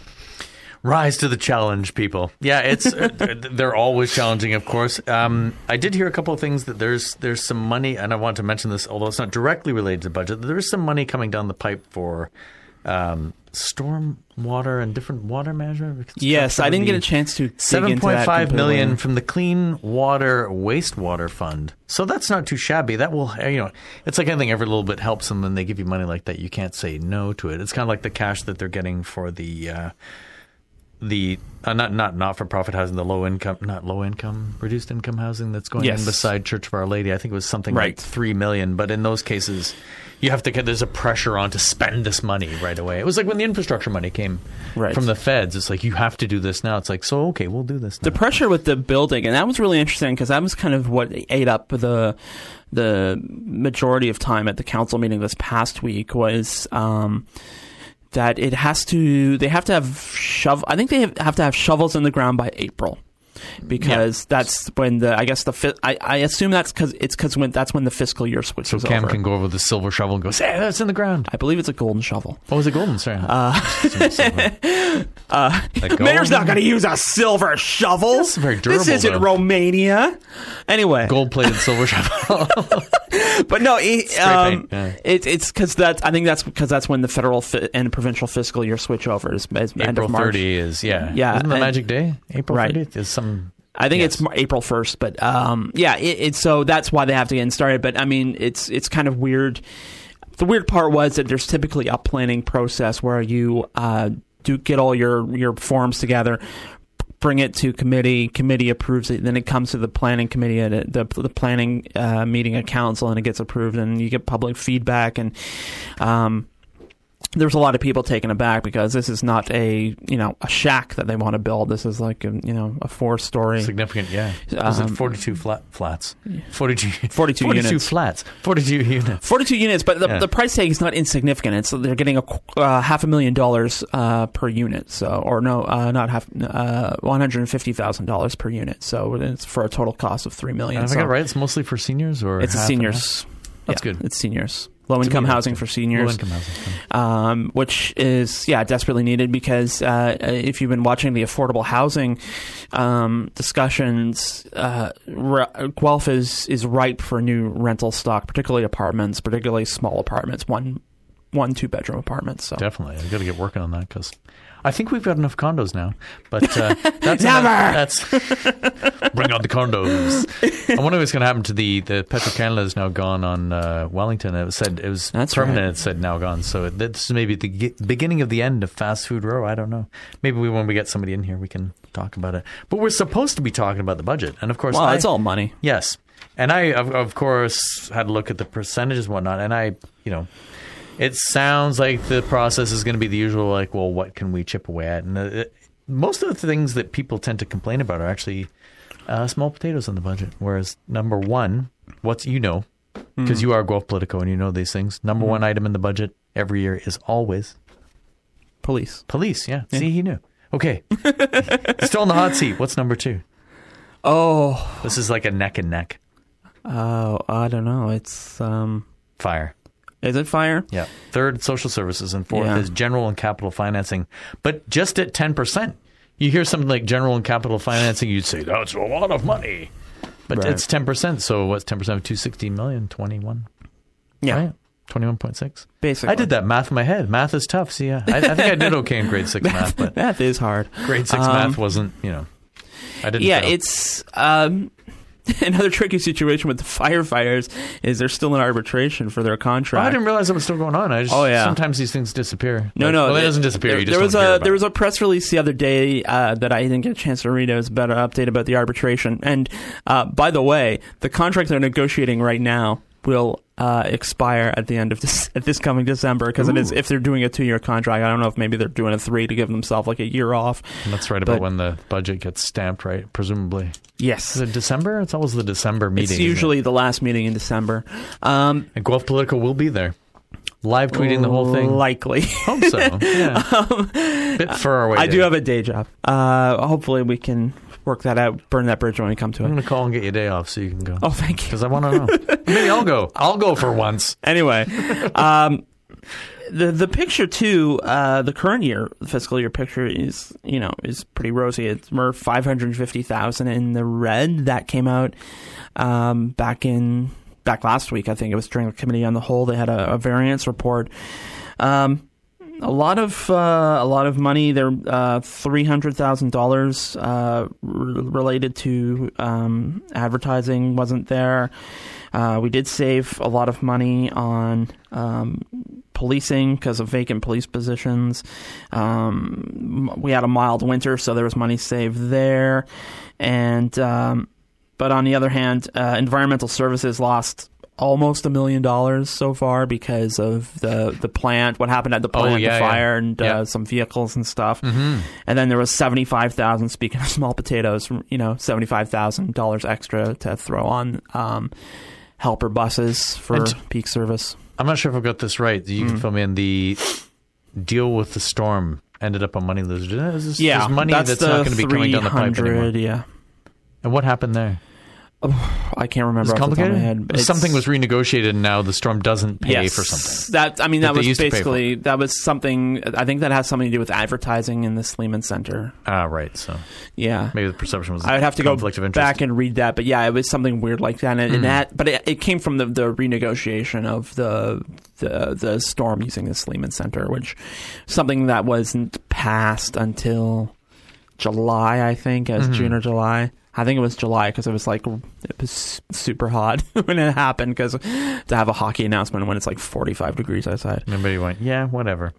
Speaker 1: Rise to the challenge, people. Yeah, it's uh, they're always challenging, of course. Um, I did hear a couple of things that there's there's some money, and I want to mention this, although it's not directly related to the budget. There is some money coming down the pipe for um, storm water and different water management.
Speaker 2: Yes, I didn't get a chance to dig into that
Speaker 1: seven point five million
Speaker 2: completely.
Speaker 1: from the Clean Water Wastewater Fund. So that's not too shabby. That will, you know, it's like anything. Every little bit helps them. When they give you money like that, you can't say no to it. It's kind of like the cash that they're getting for the. Uh, The uh, not not not for profit housing, the low income, not low income, reduced income housing that's going
Speaker 2: Yes.
Speaker 1: in beside Church of Our Lady. I think it was something
Speaker 2: Right.
Speaker 1: like three million. But in those cases, you have to get there's a pressure on to spend this money right away. It was like when the infrastructure money came
Speaker 2: Right.
Speaker 1: from the feds. It's like you have to do this now. It's like so okay, we'll do this now.
Speaker 2: The pressure with the building, and that was really interesting because that was kind of what ate up the the majority of time at the council meeting this past week was. Um, that it has to, they have to have shove. I think they have, have to have shovels in the ground by April, because
Speaker 1: Yeah.
Speaker 2: that's when the, I guess the, fi- I, I assume that's because it's because when that's when the fiscal year switches
Speaker 1: So Cam
Speaker 2: over.
Speaker 1: can go over the silver shovel and go, hey, that's in the ground.
Speaker 2: I believe it's a golden shovel.
Speaker 1: Oh, was it golden? Sorry.
Speaker 2: Uh, uh,
Speaker 1: Like
Speaker 2: Mayor's
Speaker 1: gold?
Speaker 2: not going to use a silver shovel.
Speaker 1: That's very durable,
Speaker 2: This isn't
Speaker 1: though.
Speaker 2: Romania. Anyway.
Speaker 1: Gold-plated silver shovel.
Speaker 2: But no, it,
Speaker 1: Spray
Speaker 2: um,
Speaker 1: paint, yeah.
Speaker 2: it, it's because that I think that's because that's when the federal fi- and provincial fiscal year switch over is, is end
Speaker 1: April
Speaker 2: of March.
Speaker 1: thirtieth is, yeah.
Speaker 2: Yeah,
Speaker 1: Isn't the
Speaker 2: and-
Speaker 1: magic day? April
Speaker 2: Right.
Speaker 1: thirtieth is some...
Speaker 2: I think
Speaker 1: Yes.
Speaker 2: it's Mar- April first, but um, yeah, it, it's so that's why they have to get started. But I mean, it's it's kind of weird. The weird part was that there's typically a planning process where you uh, do get all your your forms together, bring it to committee, committee approves it, then it comes to the planning committee and it, the the planning uh, meeting at council, and it gets approved, and you get public feedback, and um, there's a lot of people taken aback because this is not a you know a shack that they want to build. This is like a, you know a four story.
Speaker 1: Significant, yeah. Was
Speaker 2: Um,
Speaker 1: it forty-two flat flats? forty-two,
Speaker 2: forty-two
Speaker 1: forty-two
Speaker 2: units.
Speaker 1: flats. forty-two units.
Speaker 2: forty-two units, but the,
Speaker 1: Yeah.
Speaker 2: the price tag is not insignificant. It's they're getting a qu- uh, half a million dollars uh, per unit, so or no, uh, not half, uh, one hundred fifty thousand dollars per unit. So it's for a total cost of three million.
Speaker 1: And if I
Speaker 2: So
Speaker 1: got it right, it's mostly for seniors, or
Speaker 2: it's a
Speaker 1: half and
Speaker 2: seniors.
Speaker 1: half? That's
Speaker 2: Yeah,
Speaker 1: good.
Speaker 2: It's seniors. Low income
Speaker 1: that's
Speaker 2: housing
Speaker 1: good.
Speaker 2: for seniors.
Speaker 1: Low income housing.
Speaker 2: um, which is yeah desperately needed because uh, if you've been watching the affordable housing um, discussions, uh, R- Guelph is is ripe for new rental stock, particularly apartments, particularly small apartments, one one two bedroom apartments. So
Speaker 1: Definitely, I got to get working on that because I think we've got enough condos now. But uh, that's
Speaker 2: Never!
Speaker 1: That's bring on the condos. I wonder what's going to happen to the the Petro Canada is now gone on uh, Wellington. It was said it was
Speaker 2: That's
Speaker 1: permanent.
Speaker 2: right.
Speaker 1: It said now gone. So this is maybe the ge- beginning of the end of Fast Food Row. I don't know. Maybe we, when we get somebody in here, we can talk about it. But we're supposed to be talking about the budget, and of course,
Speaker 2: well,
Speaker 1: I,
Speaker 2: it's all money.
Speaker 1: Yes. And I, of, of course, had to look at the percentages and whatnot. And I, you know, it sounds like the process is going to be the usual, like, well, what can we chip away at? And uh, it, most of the things that people tend to complain about are actually uh, small potatoes in the budget. Whereas, number one, what's, you know, because
Speaker 2: Mm.
Speaker 1: you are Guelph Politico and you know these things, number one item in the budget every year is always
Speaker 2: Police.
Speaker 1: police. Yeah.
Speaker 2: Yeah.
Speaker 1: See, he knew. Okay. Still in the hot seat. What's number two?
Speaker 2: Oh,
Speaker 1: This is like a neck and neck.
Speaker 2: oh, I don't know. It's um,
Speaker 1: Fire.
Speaker 2: is it fire?
Speaker 1: Yeah. Third, social services, and fourth
Speaker 2: Yeah.
Speaker 1: is general and capital financing, but just at ten percent. You hear something like general and capital financing, you'd say that's a lot of money, but
Speaker 2: Right.
Speaker 1: it's ten percent. So what's ten percent of two hundred sixteen million? twenty-one.
Speaker 2: Yeah.
Speaker 1: Right? twenty-one point six.
Speaker 2: Basically.
Speaker 1: I did that math in my head. Math is tough. See, yeah. I, I think I did okay in grade six math, but
Speaker 2: math is hard.
Speaker 1: grade six
Speaker 2: Um,
Speaker 1: math wasn't, you know, I didn't
Speaker 2: Yeah,
Speaker 1: fail.
Speaker 2: it's um, another tricky situation with the firefighters is they're still in arbitration for their
Speaker 1: Oh,
Speaker 2: contract.
Speaker 1: I didn't realize it was still going on. I just,
Speaker 2: Oh, yeah.
Speaker 1: sometimes these things disappear.
Speaker 2: No,
Speaker 1: Like,
Speaker 2: no,
Speaker 1: well, it
Speaker 2: it-
Speaker 1: doesn't disappear.
Speaker 2: There,
Speaker 1: you just
Speaker 2: there was
Speaker 1: don't hear
Speaker 2: a
Speaker 1: about
Speaker 2: there
Speaker 1: it.
Speaker 2: was a press release the other day uh, that I didn't get a chance to read. It was about an update about the arbitration. And uh, by the way, the contract they're negotiating right now will uh, expire at the end of this at this coming December because it is if they're doing a two year contract. I don't know if maybe they're doing a three to give themselves like a year off.
Speaker 1: And that's right about
Speaker 2: but-
Speaker 1: when the budget gets stamped, right? Presumably.
Speaker 2: Yes,
Speaker 1: Is it December? It's always the December meeting.
Speaker 2: it's
Speaker 1: isn't it?
Speaker 2: usually the last meeting in December. Um,
Speaker 1: And Guelph Political will be there. Live tweeting the whole thing.
Speaker 2: likely.
Speaker 1: Hope so. Yeah. Bit far away.
Speaker 2: I do
Speaker 1: there.
Speaker 2: have a day job. Uh, hopefully we can work that out, burn that bridge when we come to
Speaker 1: I'm
Speaker 2: it.
Speaker 1: going to call and get you a day off so you can go.
Speaker 2: Oh, thank you.
Speaker 1: Because I want to know. Maybe I'll go. I'll go for once.
Speaker 2: Anyway, um, the the picture too, uh, the current year fiscal year picture is you know is pretty rosy. It's we're five hundred fifty thousand in the red. That came out um, back in back last week. I think it was during the committee on the whole. They had a, a variance report. Um, a lot of uh, a lot of money there. Uh, Three hundred thousand dollars uh, related to um, advertising wasn't there. Uh, we did save a lot of money on um, policing because of vacant police positions. Um, we had a mild winter, so there was money saved there. And um, but on the other hand, uh, environmental services lost almost a million dollars so far because of the the plant, what happened at the plant,
Speaker 1: Oh, yeah,
Speaker 2: the fire,
Speaker 1: yeah.
Speaker 2: and
Speaker 1: Yeah.
Speaker 2: uh, some vehicles and stuff.
Speaker 1: Mm-hmm.
Speaker 2: And then there was seventy-five thousand dollars, speaking of small potatoes, you know, seventy-five thousand dollars extra to throw on um, helper buses for
Speaker 1: And-
Speaker 2: peak service.
Speaker 1: I'm not sure if I've got this right. You can
Speaker 2: Mm.
Speaker 1: fill me in. The deal with the storm ended up a money loser. There's, there's
Speaker 2: Yeah,
Speaker 1: money
Speaker 2: that's,
Speaker 1: that's,
Speaker 2: the
Speaker 1: not going to be coming down the pipe
Speaker 2: three hundred,
Speaker 1: anymore.
Speaker 2: yeah.
Speaker 1: And what happened there?
Speaker 2: I can't remember
Speaker 1: Was it
Speaker 2: off the top of
Speaker 1: complicated?
Speaker 2: my head. It's-
Speaker 1: Something was renegotiated and now the storm doesn't pay
Speaker 2: yes,
Speaker 1: for something.
Speaker 2: That I mean,
Speaker 1: that
Speaker 2: that,
Speaker 1: they
Speaker 2: was
Speaker 1: used to pay for.
Speaker 2: basically that was something. I think that has something to do with advertising in the Sleeman Center.
Speaker 1: Ah, right. So
Speaker 2: Yeah,
Speaker 1: maybe the perception was
Speaker 2: I would have to go
Speaker 1: conflict of interest.
Speaker 2: back and read that, but yeah, it was something weird like that. And, and that, but it, it came from the, the renegotiation of the the the storm using the Sleeman Center, which something that wasn't passed until July, I think, as
Speaker 1: Mhm.
Speaker 2: June or July. I think it was July because it was like it was super hot when it happened. Because to have a hockey announcement when it's like forty-five degrees outside.
Speaker 1: Everybody went, yeah, whatever.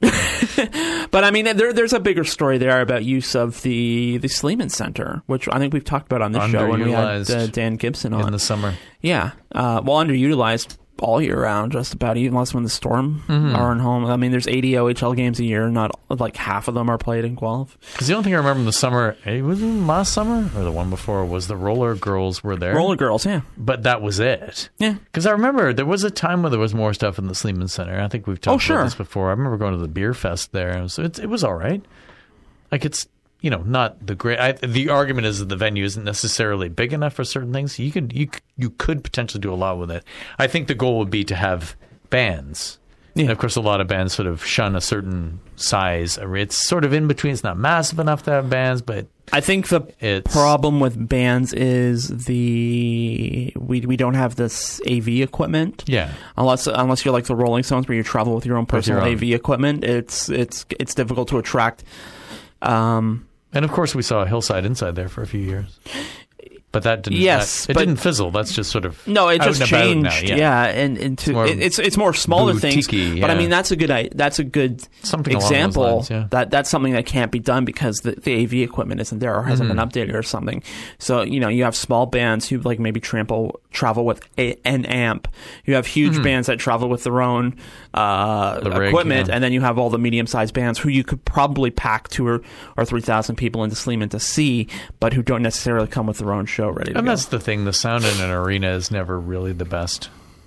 Speaker 2: But I mean, there, there's a bigger story there about use of the the Sleeman Center, which I think we've talked about on this show when we had uh,
Speaker 1: Underutilized
Speaker 2: Dan Gibson
Speaker 1: in
Speaker 2: on.
Speaker 1: the summer.
Speaker 2: Yeah, uh, well, underutilized all year round, just about, even less when the storm
Speaker 1: Mhm.
Speaker 2: are in home. I mean, there's eighty O H L games a year, not like half of them are played in Guelph.
Speaker 1: Because the only thing I remember in the summer, it was in last summer or the one before, was the roller girls were there.
Speaker 2: Roller girls, yeah,
Speaker 1: But that was it.
Speaker 2: yeah.
Speaker 1: Because I remember there was a time where there was more stuff in the Sleeman Center. I think we've talked
Speaker 2: Oh, sure.
Speaker 1: about this before. I remember going to the beer fest there. So it, it was all right. Like it's, you know, not the great. I, the argument is that the venue isn't necessarily big enough for certain things. You could you c- you could potentially do a lot with it. I think the goal would be to have bands.
Speaker 2: Yeah.
Speaker 1: And of course, a lot of bands sort of shun a certain size. It's sort of in between. It's not massive enough to have bands, but
Speaker 2: I think the
Speaker 1: it's
Speaker 2: problem with bands is the we we don't have this A V equipment.
Speaker 1: yeah.
Speaker 2: Unless unless you're like the Rolling Stones, where you travel with your own personal
Speaker 1: your own.
Speaker 2: A V equipment, it's it's it's difficult to attract. Um,
Speaker 1: And of course, we saw Hillside Inside there for a few years. But that didn't.
Speaker 2: Yes,
Speaker 1: that, it
Speaker 2: but-
Speaker 1: didn't fizzle. That's just sort of
Speaker 2: no, it
Speaker 1: out
Speaker 2: just
Speaker 1: and about
Speaker 2: changed.
Speaker 1: now,
Speaker 2: yeah. and into
Speaker 1: It's more
Speaker 2: it, it's it's more smaller things.
Speaker 1: boutique-y,
Speaker 2: But I
Speaker 1: yeah.
Speaker 2: mean, that's a good i- that's a good
Speaker 1: Something along those
Speaker 2: example.
Speaker 1: lines, yeah.
Speaker 2: That that's something that can't be done because the, the A V equipment isn't there or hasn't
Speaker 1: Mhm.
Speaker 2: been updated or something. So you know, you have small bands who like maybe trample travel with a, an amp. You have huge
Speaker 1: Mhm.
Speaker 2: bands that travel with their own uh,
Speaker 1: The rig,
Speaker 2: equipment,
Speaker 1: yeah.
Speaker 2: and then you have all the medium sized bands who you could probably pack two or, or three thousand people into Sleeman to see, but who don't necessarily come with their own show ready to
Speaker 1: And
Speaker 2: go.
Speaker 1: that's the thing. The sound in an arena is never really the best.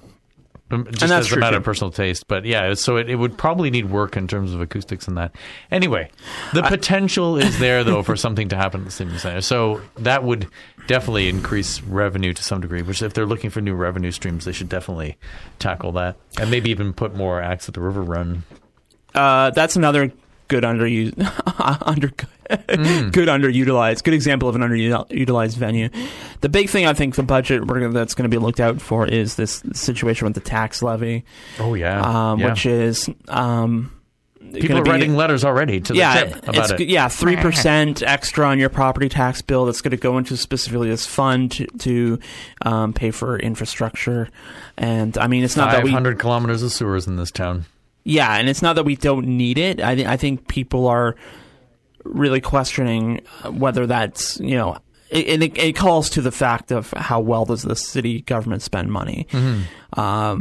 Speaker 1: Um, Just
Speaker 2: And that's
Speaker 1: as a
Speaker 2: true,
Speaker 1: matter
Speaker 2: too.
Speaker 1: of personal taste. But yeah, so it, it would probably need work in terms of acoustics and that. Anyway, the potential is there, though, for something to happen at the Sleeman Center. So that would definitely increase revenue to some degree, which if they're looking for new revenue streams, they should definitely tackle that. And maybe even put more acts at the River Run.
Speaker 2: Uh, that's another good underused, under mm. good underutilized, good example of an underutilized venue. The big thing I think the budget we're gonna, that's going to be looked out for is this situation with the tax levy.
Speaker 1: Oh yeah,
Speaker 2: um,
Speaker 1: yeah.
Speaker 2: which is um,
Speaker 1: people are
Speaker 2: be,
Speaker 1: writing letters already to the
Speaker 2: yeah,
Speaker 1: tip about
Speaker 2: it's,
Speaker 1: it.
Speaker 2: Yeah, three percent extra on your property tax bill that's going to go into specifically this fund to, to um, pay for infrastructure. And I mean, it's not that we
Speaker 1: five hundred kilometers of sewers in this town.
Speaker 2: Yeah, and it's not that we don't need it. I, th- I think people are really questioning whether that's, you know, it, it, it calls to the fact of how well does the city government spend money. Mm-hmm.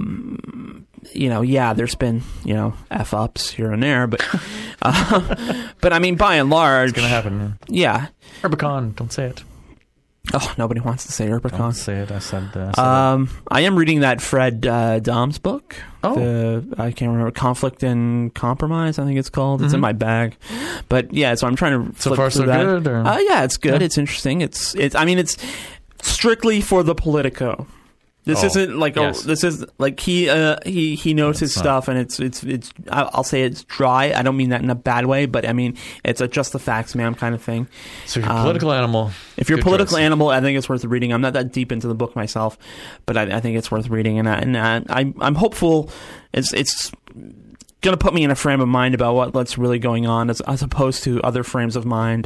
Speaker 2: Um, you know, yeah, there's been, you know, F-ups here and there, but, uh, but I mean, by and large...
Speaker 1: It's going to happen.
Speaker 2: Yeah.
Speaker 1: Rubicon, don't say it.
Speaker 2: Oh, nobody wants to say Rubicon.
Speaker 1: Don't say it. I said, uh, I, said
Speaker 2: um, I am reading that Fred uh, Dom's book.
Speaker 1: Oh.
Speaker 2: The, I can't remember. Conflict and Compromise, I think it's called. It's
Speaker 1: mm-hmm.
Speaker 2: in my bag. But yeah, so I'm trying to
Speaker 1: So
Speaker 2: flip
Speaker 1: far,
Speaker 2: through
Speaker 1: so
Speaker 2: that.
Speaker 1: good? Or?
Speaker 2: Uh, yeah, it's good.
Speaker 1: Yeah.
Speaker 2: It's interesting. It's, it's, I mean, it's strictly for the Politico. This
Speaker 1: oh,
Speaker 2: isn't like
Speaker 1: yes.
Speaker 2: oh, this is like he uh, he he knows his stuff, and it's it's it's I'll say it's dry. I don't mean that in a bad way, but I mean it's a just the facts, ma'am, kind of thing.
Speaker 1: So if you're a political
Speaker 2: um,
Speaker 1: animal,
Speaker 2: if you're a
Speaker 1: good
Speaker 2: political
Speaker 1: choice.
Speaker 2: animal, I think it's worth reading. I'm not that deep into the book myself, but I, I think it's worth reading, and I, and I, I'm I'm hopeful. It's it's going to put me in a frame of mind about what, what's really going on, as, as opposed to other frames of mind,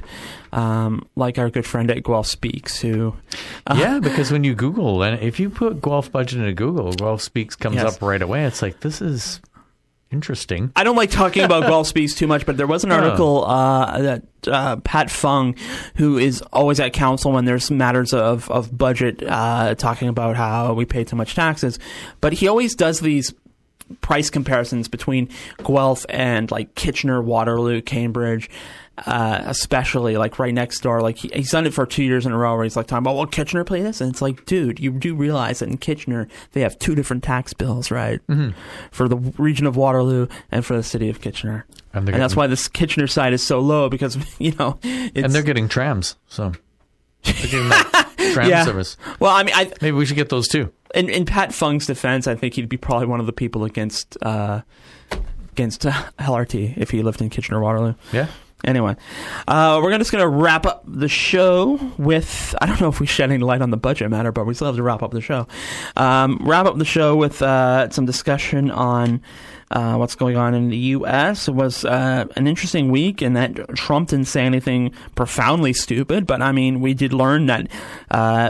Speaker 2: um, like our good friend at Guelph Speaks, who... Uh,
Speaker 1: yeah, because when you Google, and if you put Guelph budget into Google, Guelph Speaks comes
Speaker 2: Yes.
Speaker 1: up right away. It's like, this is interesting.
Speaker 2: I don't like talking about Guelph Speaks too much, but there was an article uh, that uh, Pat Fung, who is always at council when there's matters of, of budget, uh, talking about how we pay too much taxes, but he always does these price comparisons between Guelph and like Kitchener, Waterloo, Cambridge, uh, especially like right next door. Like he, he's done it for two years in a row where he's like talking about, well, Kitchener pay this, and it's like, dude, you do realize that in Kitchener they have two different tax bills, right? Mm-hmm. For the region of Waterloo and for the city of Kitchener, and, and that's why this Kitchener side is so low, because you know, it's,
Speaker 1: and they're getting trams, so they're getting that tram
Speaker 2: yeah.
Speaker 1: service.
Speaker 2: Well, I mean, I
Speaker 1: maybe we should get those too.
Speaker 2: In, in Pat Fung's defense, I think he'd be probably one of the people against uh, against uh, L R T if he lived in Kitchener Waterloo.
Speaker 1: Yeah.
Speaker 2: Anyway, uh, we're just going to wrap up the show with, I don't know if we shed any light on the budget matter, but we still have to wrap up the show. Um, wrap up the show with uh, some discussion on uh, what's going on in the U S. It was uh, an interesting week in that Trump didn't say anything profoundly stupid, but I mean, we did learn that uh,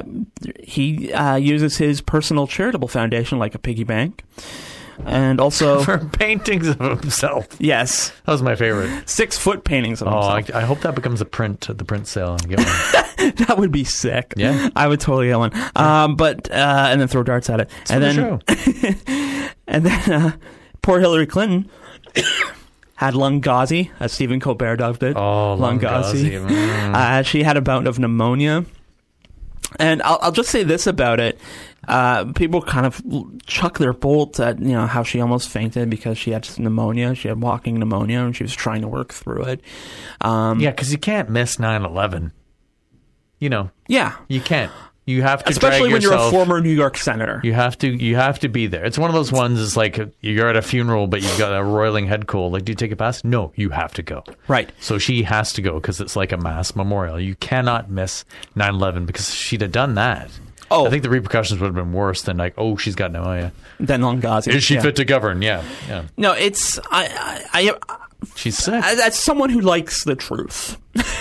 Speaker 2: he uh, uses his personal charitable foundation like a piggy bank. And also
Speaker 1: for paintings of himself.
Speaker 2: Yes,
Speaker 1: that was my favorite.
Speaker 2: Six foot paintings of
Speaker 1: oh,
Speaker 2: himself.
Speaker 1: I, I hope that becomes a print at the print sale and get one.
Speaker 2: That would be sick.
Speaker 1: Yeah,
Speaker 2: I would totally get one. Um, but uh, and then throw darts at it.
Speaker 1: It's
Speaker 2: and
Speaker 1: for
Speaker 2: then
Speaker 1: the show.
Speaker 2: And then uh, poor Hillary Clinton had Lungazi, as Stephen Colbert dubbed it.
Speaker 1: Oh, Lungazi.
Speaker 2: Lungazi.
Speaker 1: Mm.
Speaker 2: Uh, she had a bout of pneumonia. And I'll, I'll just say this about it. Uh, people kind of chuck their bolt at, you know, how she almost fainted because she had pneumonia. She had walking pneumonia, and she was trying to work through it. Um,
Speaker 1: yeah, because you can't miss nine eleven. You know.
Speaker 2: Yeah.
Speaker 1: You can't. You have to
Speaker 2: Especially
Speaker 1: drag
Speaker 2: when
Speaker 1: yourself,
Speaker 2: you're a former New York senator.
Speaker 1: You have to you have to be there. It's one of those ones, it's like you're at a funeral, but you've got a roiling head cold. Like, do you take a pass? No, you have to go.
Speaker 2: Right.
Speaker 1: So she has to go because it's like a mass memorial. You cannot miss nine eleven because she'd have done that.
Speaker 2: Oh.
Speaker 1: I think the repercussions would have been worse than like, oh, she's got pneumonia.
Speaker 2: Then Lungazi.
Speaker 1: Is she
Speaker 2: yeah.
Speaker 1: fit to govern? Yeah. yeah.
Speaker 2: No, it's... I, I, I
Speaker 1: She's sick.
Speaker 2: As someone who likes the truth,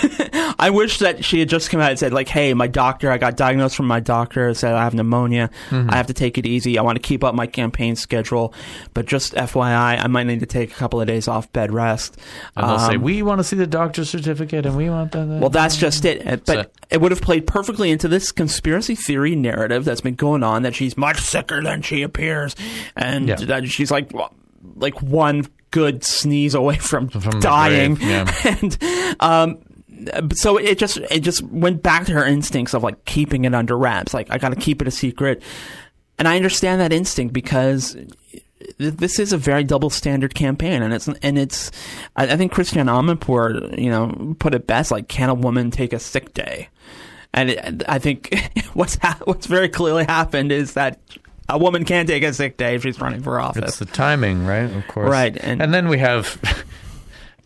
Speaker 2: I wish that she had just come out and said, like, hey, my doctor, I got diagnosed from my doctor, said I have pneumonia, mm-hmm. I have to take it easy, I want to keep up my campaign schedule, but just F Y I, I might need to take a couple of days off bed rest.
Speaker 1: And they'll
Speaker 2: um,
Speaker 1: say, we want to see the doctor's certificate, and we want that. that
Speaker 2: well, that's just it. But so, it would have played perfectly into this conspiracy theory narrative that's been going on, that she's much sicker than she appears, and yeah. that she's like, like one good sneeze away from, from dying.
Speaker 1: Yeah.
Speaker 2: And um, so it just it just went back to her instincts of like keeping it under wraps. Like, I got to keep it a secret. And I understand that instinct because this is a very double standard campaign, and it's and it's. I, I think Christiane Amanpour, you know, put it best. Like, can a woman take a sick day? And it, I think what's ha- what's very clearly happened is that a woman can't take a sick day if she's running for office.
Speaker 1: It's the timing, right? Of course.
Speaker 2: Right. And,
Speaker 1: and then we have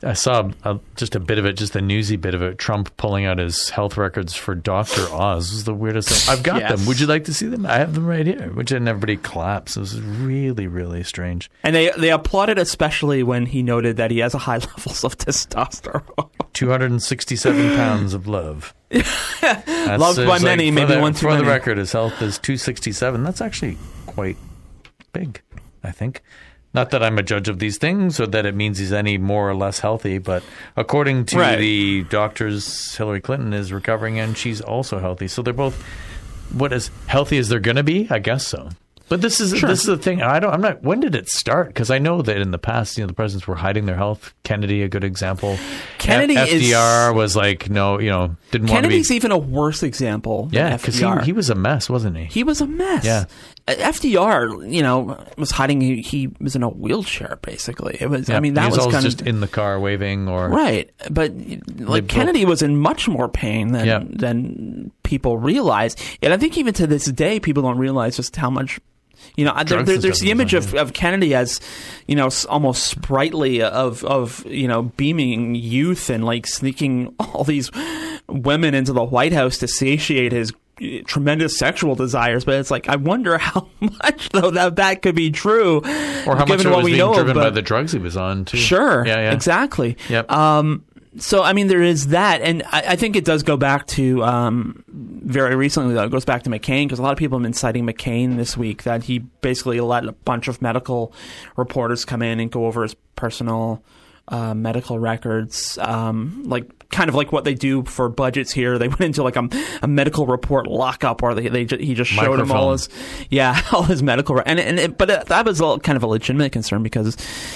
Speaker 1: I saw a, just a bit of it, just a newsy bit of it. Trump pulling out his health records for Doctor Oz. This is the weirdest thing. I've got
Speaker 2: Yes.
Speaker 1: them. Would you like to see them? I have them right here. Which and everybody claps. It was really, really strange.
Speaker 2: And they they applauded especially when he noted that he has a high levels of testosterone.
Speaker 1: two hundred sixty-seven pounds of love. That's,
Speaker 2: Loved by
Speaker 1: it's
Speaker 2: many,
Speaker 1: for
Speaker 2: maybe
Speaker 1: the,
Speaker 2: one too
Speaker 1: For the
Speaker 2: many.
Speaker 1: record, his health is two sixty-seven. That's actually quite big, I think. Not that I'm a judge of these things or that it means he's any more or less healthy, but according to
Speaker 2: Right.
Speaker 1: the doctors, Hillary Clinton is recovering and she's also healthy. So they're both what as healthy as they're going to be, I guess so. But this is
Speaker 2: Sure.
Speaker 1: this is the thing. I don't. I'm not. When did it start? Because I know that in the past, you know, the presidents were hiding their health. Kennedy, a good example.
Speaker 2: Kennedy
Speaker 1: F-
Speaker 2: is-
Speaker 1: F D R was like, no, you know, didn't want to be.
Speaker 2: Kennedy's even a worse example than
Speaker 1: Yeah,
Speaker 2: F
Speaker 1: because
Speaker 2: D R.
Speaker 1: he, he was a mess, wasn't he?
Speaker 2: He was a mess.
Speaker 1: Yeah.
Speaker 2: Uh, F D R, you know, was hiding. He, he was in a wheelchair, basically. It was.
Speaker 1: Yeah,
Speaker 2: I mean, that
Speaker 1: he was,
Speaker 2: was
Speaker 1: always
Speaker 2: kind
Speaker 1: just
Speaker 2: of
Speaker 1: in the car waving or
Speaker 2: right. But like
Speaker 1: both-
Speaker 2: Kennedy was in much more pain than
Speaker 1: Yeah.
Speaker 2: than people realize, and I think even to this day, people don't realize just how much. You know, there,
Speaker 1: Drugs
Speaker 2: there,
Speaker 1: and
Speaker 2: there's
Speaker 1: stuff
Speaker 2: the
Speaker 1: was
Speaker 2: image
Speaker 1: on,
Speaker 2: of,
Speaker 1: yeah.
Speaker 2: of Kennedy as, you know, s- almost sprightly of, of, you know, beaming youth and like sneaking all these women into the White House to satiate his uh, tremendous sexual desires. But it's like, I wonder how much, though, that that could be true.
Speaker 1: or how much
Speaker 2: given
Speaker 1: of it
Speaker 2: what
Speaker 1: was
Speaker 2: we
Speaker 1: being
Speaker 2: know
Speaker 1: driven by
Speaker 2: about-
Speaker 1: the drugs he was on too.
Speaker 2: Sure.
Speaker 1: Yeah, yeah.
Speaker 2: Exactly.
Speaker 1: Yep.
Speaker 2: Um, so, I mean, there is that. And I, I think it does go back to, um, very recently, though, it goes back to McCain, because a lot of people have been citing McCain this week, that he basically let a bunch of medical reporters come in and go over his personal uh, medical records, um, like kind of like what they do for budgets here. They went into like a, a medical report lockup, or they, they ju- he just showed him all
Speaker 1: Microfilm.
Speaker 2: his, yeah, all his medical, re- and and it, but it, that was a, kind of a legitimate concern because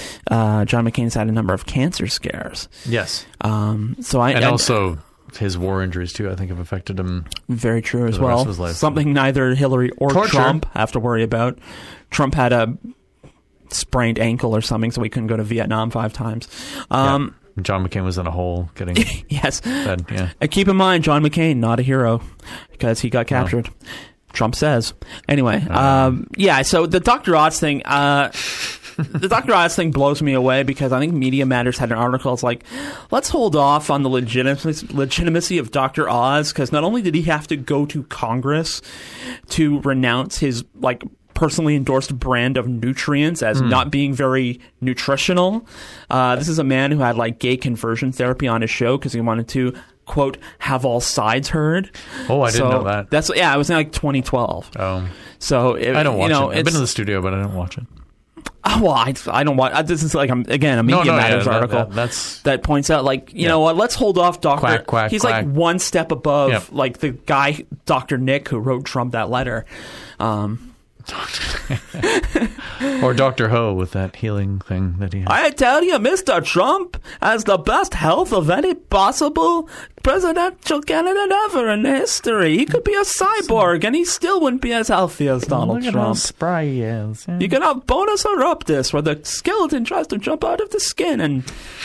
Speaker 2: uh, John McCain's had a number of cancer scares.
Speaker 1: Yes,
Speaker 2: Um, so I
Speaker 1: and
Speaker 2: I-
Speaker 1: also his war injuries too. I think have affected him.
Speaker 2: very true as
Speaker 1: the rest
Speaker 2: well.
Speaker 1: of his life.
Speaker 2: Something neither Hillary or
Speaker 1: Torture.
Speaker 2: Trump have to worry about. Trump had a sprained ankle or something, so he couldn't go to Vietnam five times. Um,
Speaker 1: Yeah. John McCain was in a hole getting
Speaker 2: Yes.
Speaker 1: fed. Yeah.
Speaker 2: And keep in mind, John McCain, not a hero, because he got captured. Trump says. Anyway, um, yeah, so the Doctor Oz thing, uh, the Doctor Oz thing blows me away because I think Media Matters had an article. It's like, let's hold off on the legitimacy, legitimacy of Doctor Oz, because not only did he have to go to Congress to renounce his, like, personally endorsed brand of nutrients as not being very nutritional. Uh, this is a man who had like gay conversion therapy on his show because he wanted to, quote, have all sides heard.
Speaker 1: Oh, I didn't
Speaker 2: So
Speaker 1: know that.
Speaker 2: That's yeah, it was in like twenty twelve.
Speaker 1: Oh,
Speaker 2: So it,
Speaker 1: I don't watch
Speaker 2: you know,
Speaker 1: it. I've been
Speaker 2: it's-
Speaker 1: to the studio, but I don't watch it.
Speaker 2: Oh, well, I, I don't want. uh, This is like um, again a Media
Speaker 1: no,
Speaker 2: Matters
Speaker 1: yeah, that-
Speaker 2: article
Speaker 1: that- that's-
Speaker 2: that points out like you
Speaker 1: Yeah.
Speaker 2: know what? Let's hold off Doctor
Speaker 1: Quack, quack,
Speaker 2: He's
Speaker 1: quack.
Speaker 2: like one step above
Speaker 1: Yep.
Speaker 2: like the guy Doctor Nick who wrote Trump that letter. Um,
Speaker 1: Or Doctor Ho with that healing thing that he had.
Speaker 2: I tell you, Mister Trump has the best health of any possible presidential candidate ever in history. He could be a cyborg, and he still wouldn't be as healthy as Donald
Speaker 1: Look at how
Speaker 2: Trump.
Speaker 1: spry he is. Yeah.
Speaker 2: You can have bonus eruptus, where the skeleton tries to jump out of the skin, and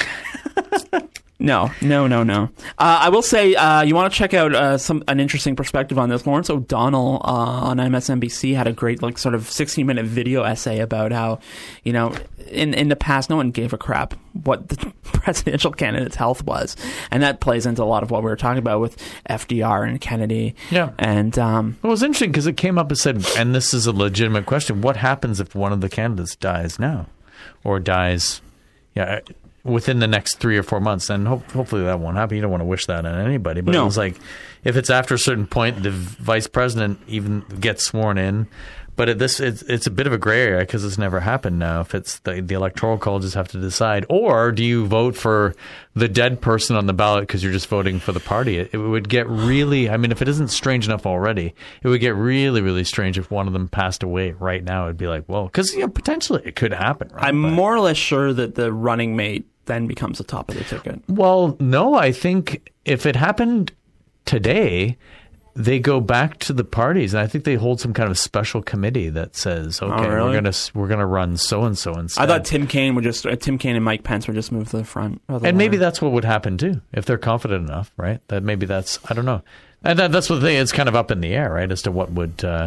Speaker 2: no, no, no, no. Uh, I will say, uh, you want to check out uh, some an interesting perspective on this. Lawrence O'Donnell uh, on M S N B C had a great, like, sort of sixteen minute video essay about how, you know, in in the past, no one gave a crap what the presidential candidate's health was, and that plays into a lot of what we were talking about with F D R and Kennedy.
Speaker 1: Yeah.
Speaker 2: and um,
Speaker 1: Well, it was interesting because it came up and said, and this is a legitimate question: what happens if one of the candidates dies now, or dies, yeah, within the next three or four months? And ho- hopefully that won't happen. You don't want to wish that on anybody. But
Speaker 2: No.
Speaker 1: it was like, if it's after a certain point, the vice president even gets sworn in. But it, this it's, it's a bit of a gray area because it's never happened now. If it's the, the electoral colleges have to decide, or do you vote for the dead person on the ballot because you're just voting for the party? It, it would get really. I mean, if it isn't strange enough already, it would get really, really strange if one of them passed away right now. It'd be like, well, because you know, potentially it could happen. Right?
Speaker 2: I'm
Speaker 1: But-
Speaker 2: more or less sure that the running mate then becomes the top of the ticket.
Speaker 1: Well, no, I think if it happened today, they go back to the parties, and I think they hold some kind of special committee that says, "Okay,
Speaker 2: really?
Speaker 1: we're gonna we're gonna run so and so instead."
Speaker 2: I thought Tim Kaine would just uh, Tim Kaine and Mike Pence would just move to the front. of the
Speaker 1: and maybe
Speaker 2: line.
Speaker 1: that's what would happen too if they're confident enough, right? That maybe that's I don't know, and that, that's what the thing. It's kind of up in the air, right, as to what would. Uh,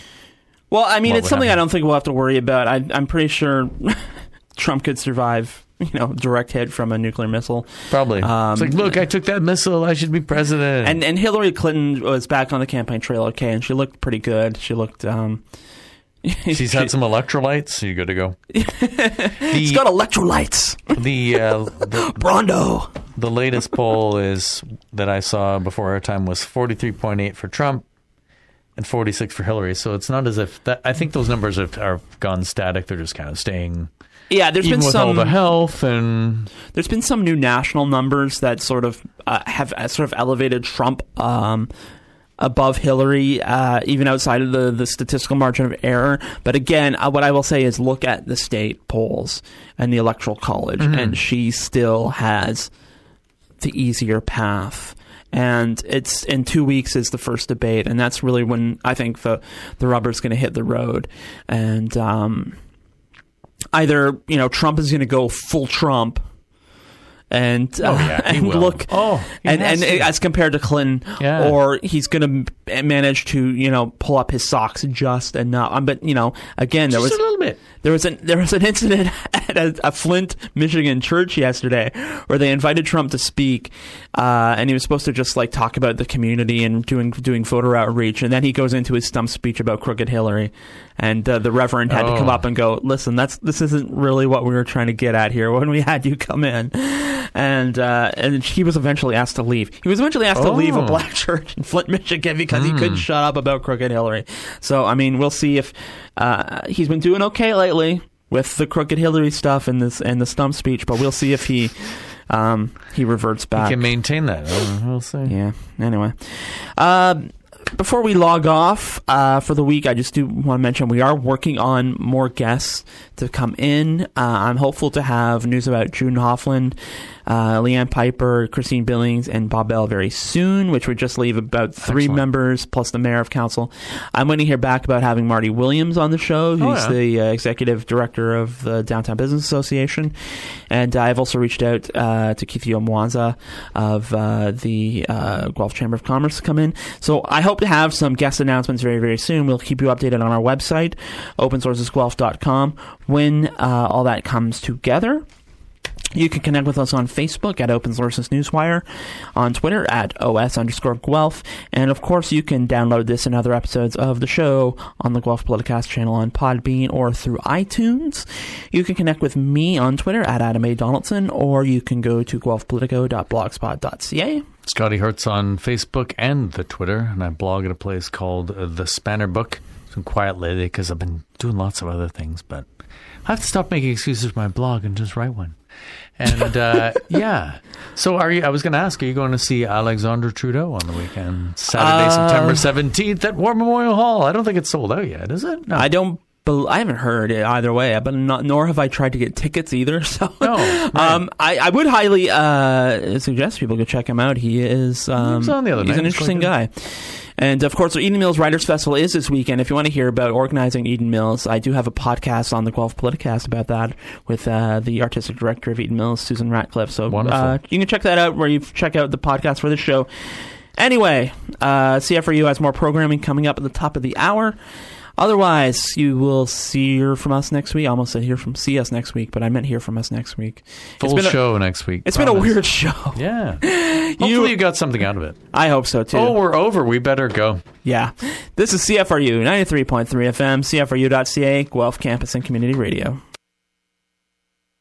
Speaker 2: Well, I mean,
Speaker 1: what
Speaker 2: it's
Speaker 1: would
Speaker 2: something
Speaker 1: happen?
Speaker 2: I don't think we'll have to worry about. I, I'm pretty sure Trump could survive you know, direct hit from a nuclear missile.
Speaker 1: Probably.
Speaker 2: Um,
Speaker 1: it's like, look, I took that missile. I should be president.
Speaker 2: And and Hillary Clinton was back on the campaign trail, okay, and she looked pretty good. She looked. Um,
Speaker 1: She's had some electrolytes, so you're good to go.
Speaker 2: It's got electrolytes.
Speaker 1: The, uh, the
Speaker 2: Brondo.
Speaker 1: The latest poll is that I saw before our time was forty-three point eight for Trump and forty-six for Hillary. So it's not as if that. I think those numbers have are gone static. They're just kind of staying.
Speaker 2: Yeah, there's
Speaker 1: even
Speaker 2: been
Speaker 1: with
Speaker 2: some
Speaker 1: all the health and
Speaker 2: there's been some new national numbers that sort of uh, have uh, sort of elevated Trump um, above Hillary, uh, even outside of the, the statistical margin of error. But again, uh, what I will say is look at the state polls and the Electoral College, mm-hmm. and she still has the easier path. And it's in two weeks is the first debate, and that's really when I think the the rubber's going to hit the road. And um, either you know Trump is going to go full Trump. And uh,
Speaker 1: oh, yeah,
Speaker 2: and
Speaker 1: will.
Speaker 2: look,
Speaker 1: oh,
Speaker 2: and and to. as compared to Clinton,
Speaker 1: yeah.
Speaker 2: or he's going to manage to you know pull up his socks just enough. Um, but you know, again, there
Speaker 1: just
Speaker 2: was
Speaker 1: a little bit.
Speaker 2: There was an there was an incident at a, a Flint, Michigan church yesterday where they invited Trump to speak, uh, and he was supposed to just like talk about the community and doing doing voter outreach, and then he goes into his stump speech about crooked Hillary, and uh, the Reverend had
Speaker 1: oh.
Speaker 2: to come up and go, "Listen, that's this isn't really what we were trying to get at here when we had you come in." And uh, and he was eventually asked to leave. He was eventually asked
Speaker 1: oh.
Speaker 2: to leave a black church in Flint, Michigan, because mm. he couldn't shut up about crooked Hillary. So, I mean, we'll see if uh, he's been doing okay lately with the crooked Hillary stuff and this and the stump speech, but we'll see if he um, he reverts back.
Speaker 1: He can maintain that. We'll see.
Speaker 2: Yeah. Anyway. Uh, Before we log off uh, for the week, I just do want to mention we are working on more guests to come in. Uh, I'm hopeful to have news about June Hoffland, uh, Leanne Piper, Christine Billings, and Bob Bell very soon, which would just leave about three
Speaker 1: Excellent.
Speaker 2: members plus the mayor of council. I'm going to hear back about having Marty Williams on the show, who's
Speaker 1: oh, yeah.
Speaker 2: the uh, executive director of the Downtown Business Association. And uh, I've also reached out uh, to Keith Mwanza of uh, the uh, Guelph Chamber of Commerce to come in. So I hope to have some guest announcements very, very soon. We'll keep you updated on our website, open sources guelph dot com, when uh, all that comes together. You can connect with us on Facebook at Open Sources Newswire, on Twitter at OS underscore Guelph, and of course you can download this and other episodes of the show on the Guelph Politicast channel on Podbean or through iTunes. You can connect with me on Twitter at Adam A. Donaldson, or you can go to guelph politico dot blogspot dot c a.
Speaker 1: Scotty Hertz on Facebook and the Twitter, and I blog at a place called uh, The Spanner Book. It's been quiet lately because I've been doing lots of other things, but I have to stop making excuses for my blog and just write one. And uh, yeah, so are you? I was going to ask, are you going to see Alexandre Trudeau on the weekend, Saturday,
Speaker 2: uh,
Speaker 1: September seventeenth at War Memorial Hall? I don't think it's sold out yet, is it? No.
Speaker 2: I don't. I haven't heard it either way, but not, nor have I tried to get tickets either. So,
Speaker 1: no, right.
Speaker 2: um, I, I would highly uh, suggest people go check him out. He is um,
Speaker 1: he was on the other
Speaker 2: he's
Speaker 1: night.
Speaker 2: an interesting guy. And, of course, our Eden Mills Writers Festival is this weekend. If you want to hear about organizing Eden Mills, I do have a podcast on the Guelph Politicast about that with uh, the artistic director of Eden Mills, Susan Ratcliffe. So uh, you can check that out where you check out the podcast for the show. Anyway, uh, C F R U has more programming coming up at the top of the hour. Otherwise, you will see hear from us next week. I almost said hear from see us next week, but I meant hear from us next week.
Speaker 1: Full
Speaker 2: it's
Speaker 1: show
Speaker 2: a,
Speaker 1: next week.
Speaker 2: It's
Speaker 1: promise.
Speaker 2: been a weird show.
Speaker 1: Yeah. Hopefully you, you got something out of it.
Speaker 2: I hope so, too.
Speaker 1: Oh, we're over. We better go.
Speaker 2: Yeah. This is C F R U, ninety-three point three F M, C F R U dot C A, Guelph Campus and Community Radio.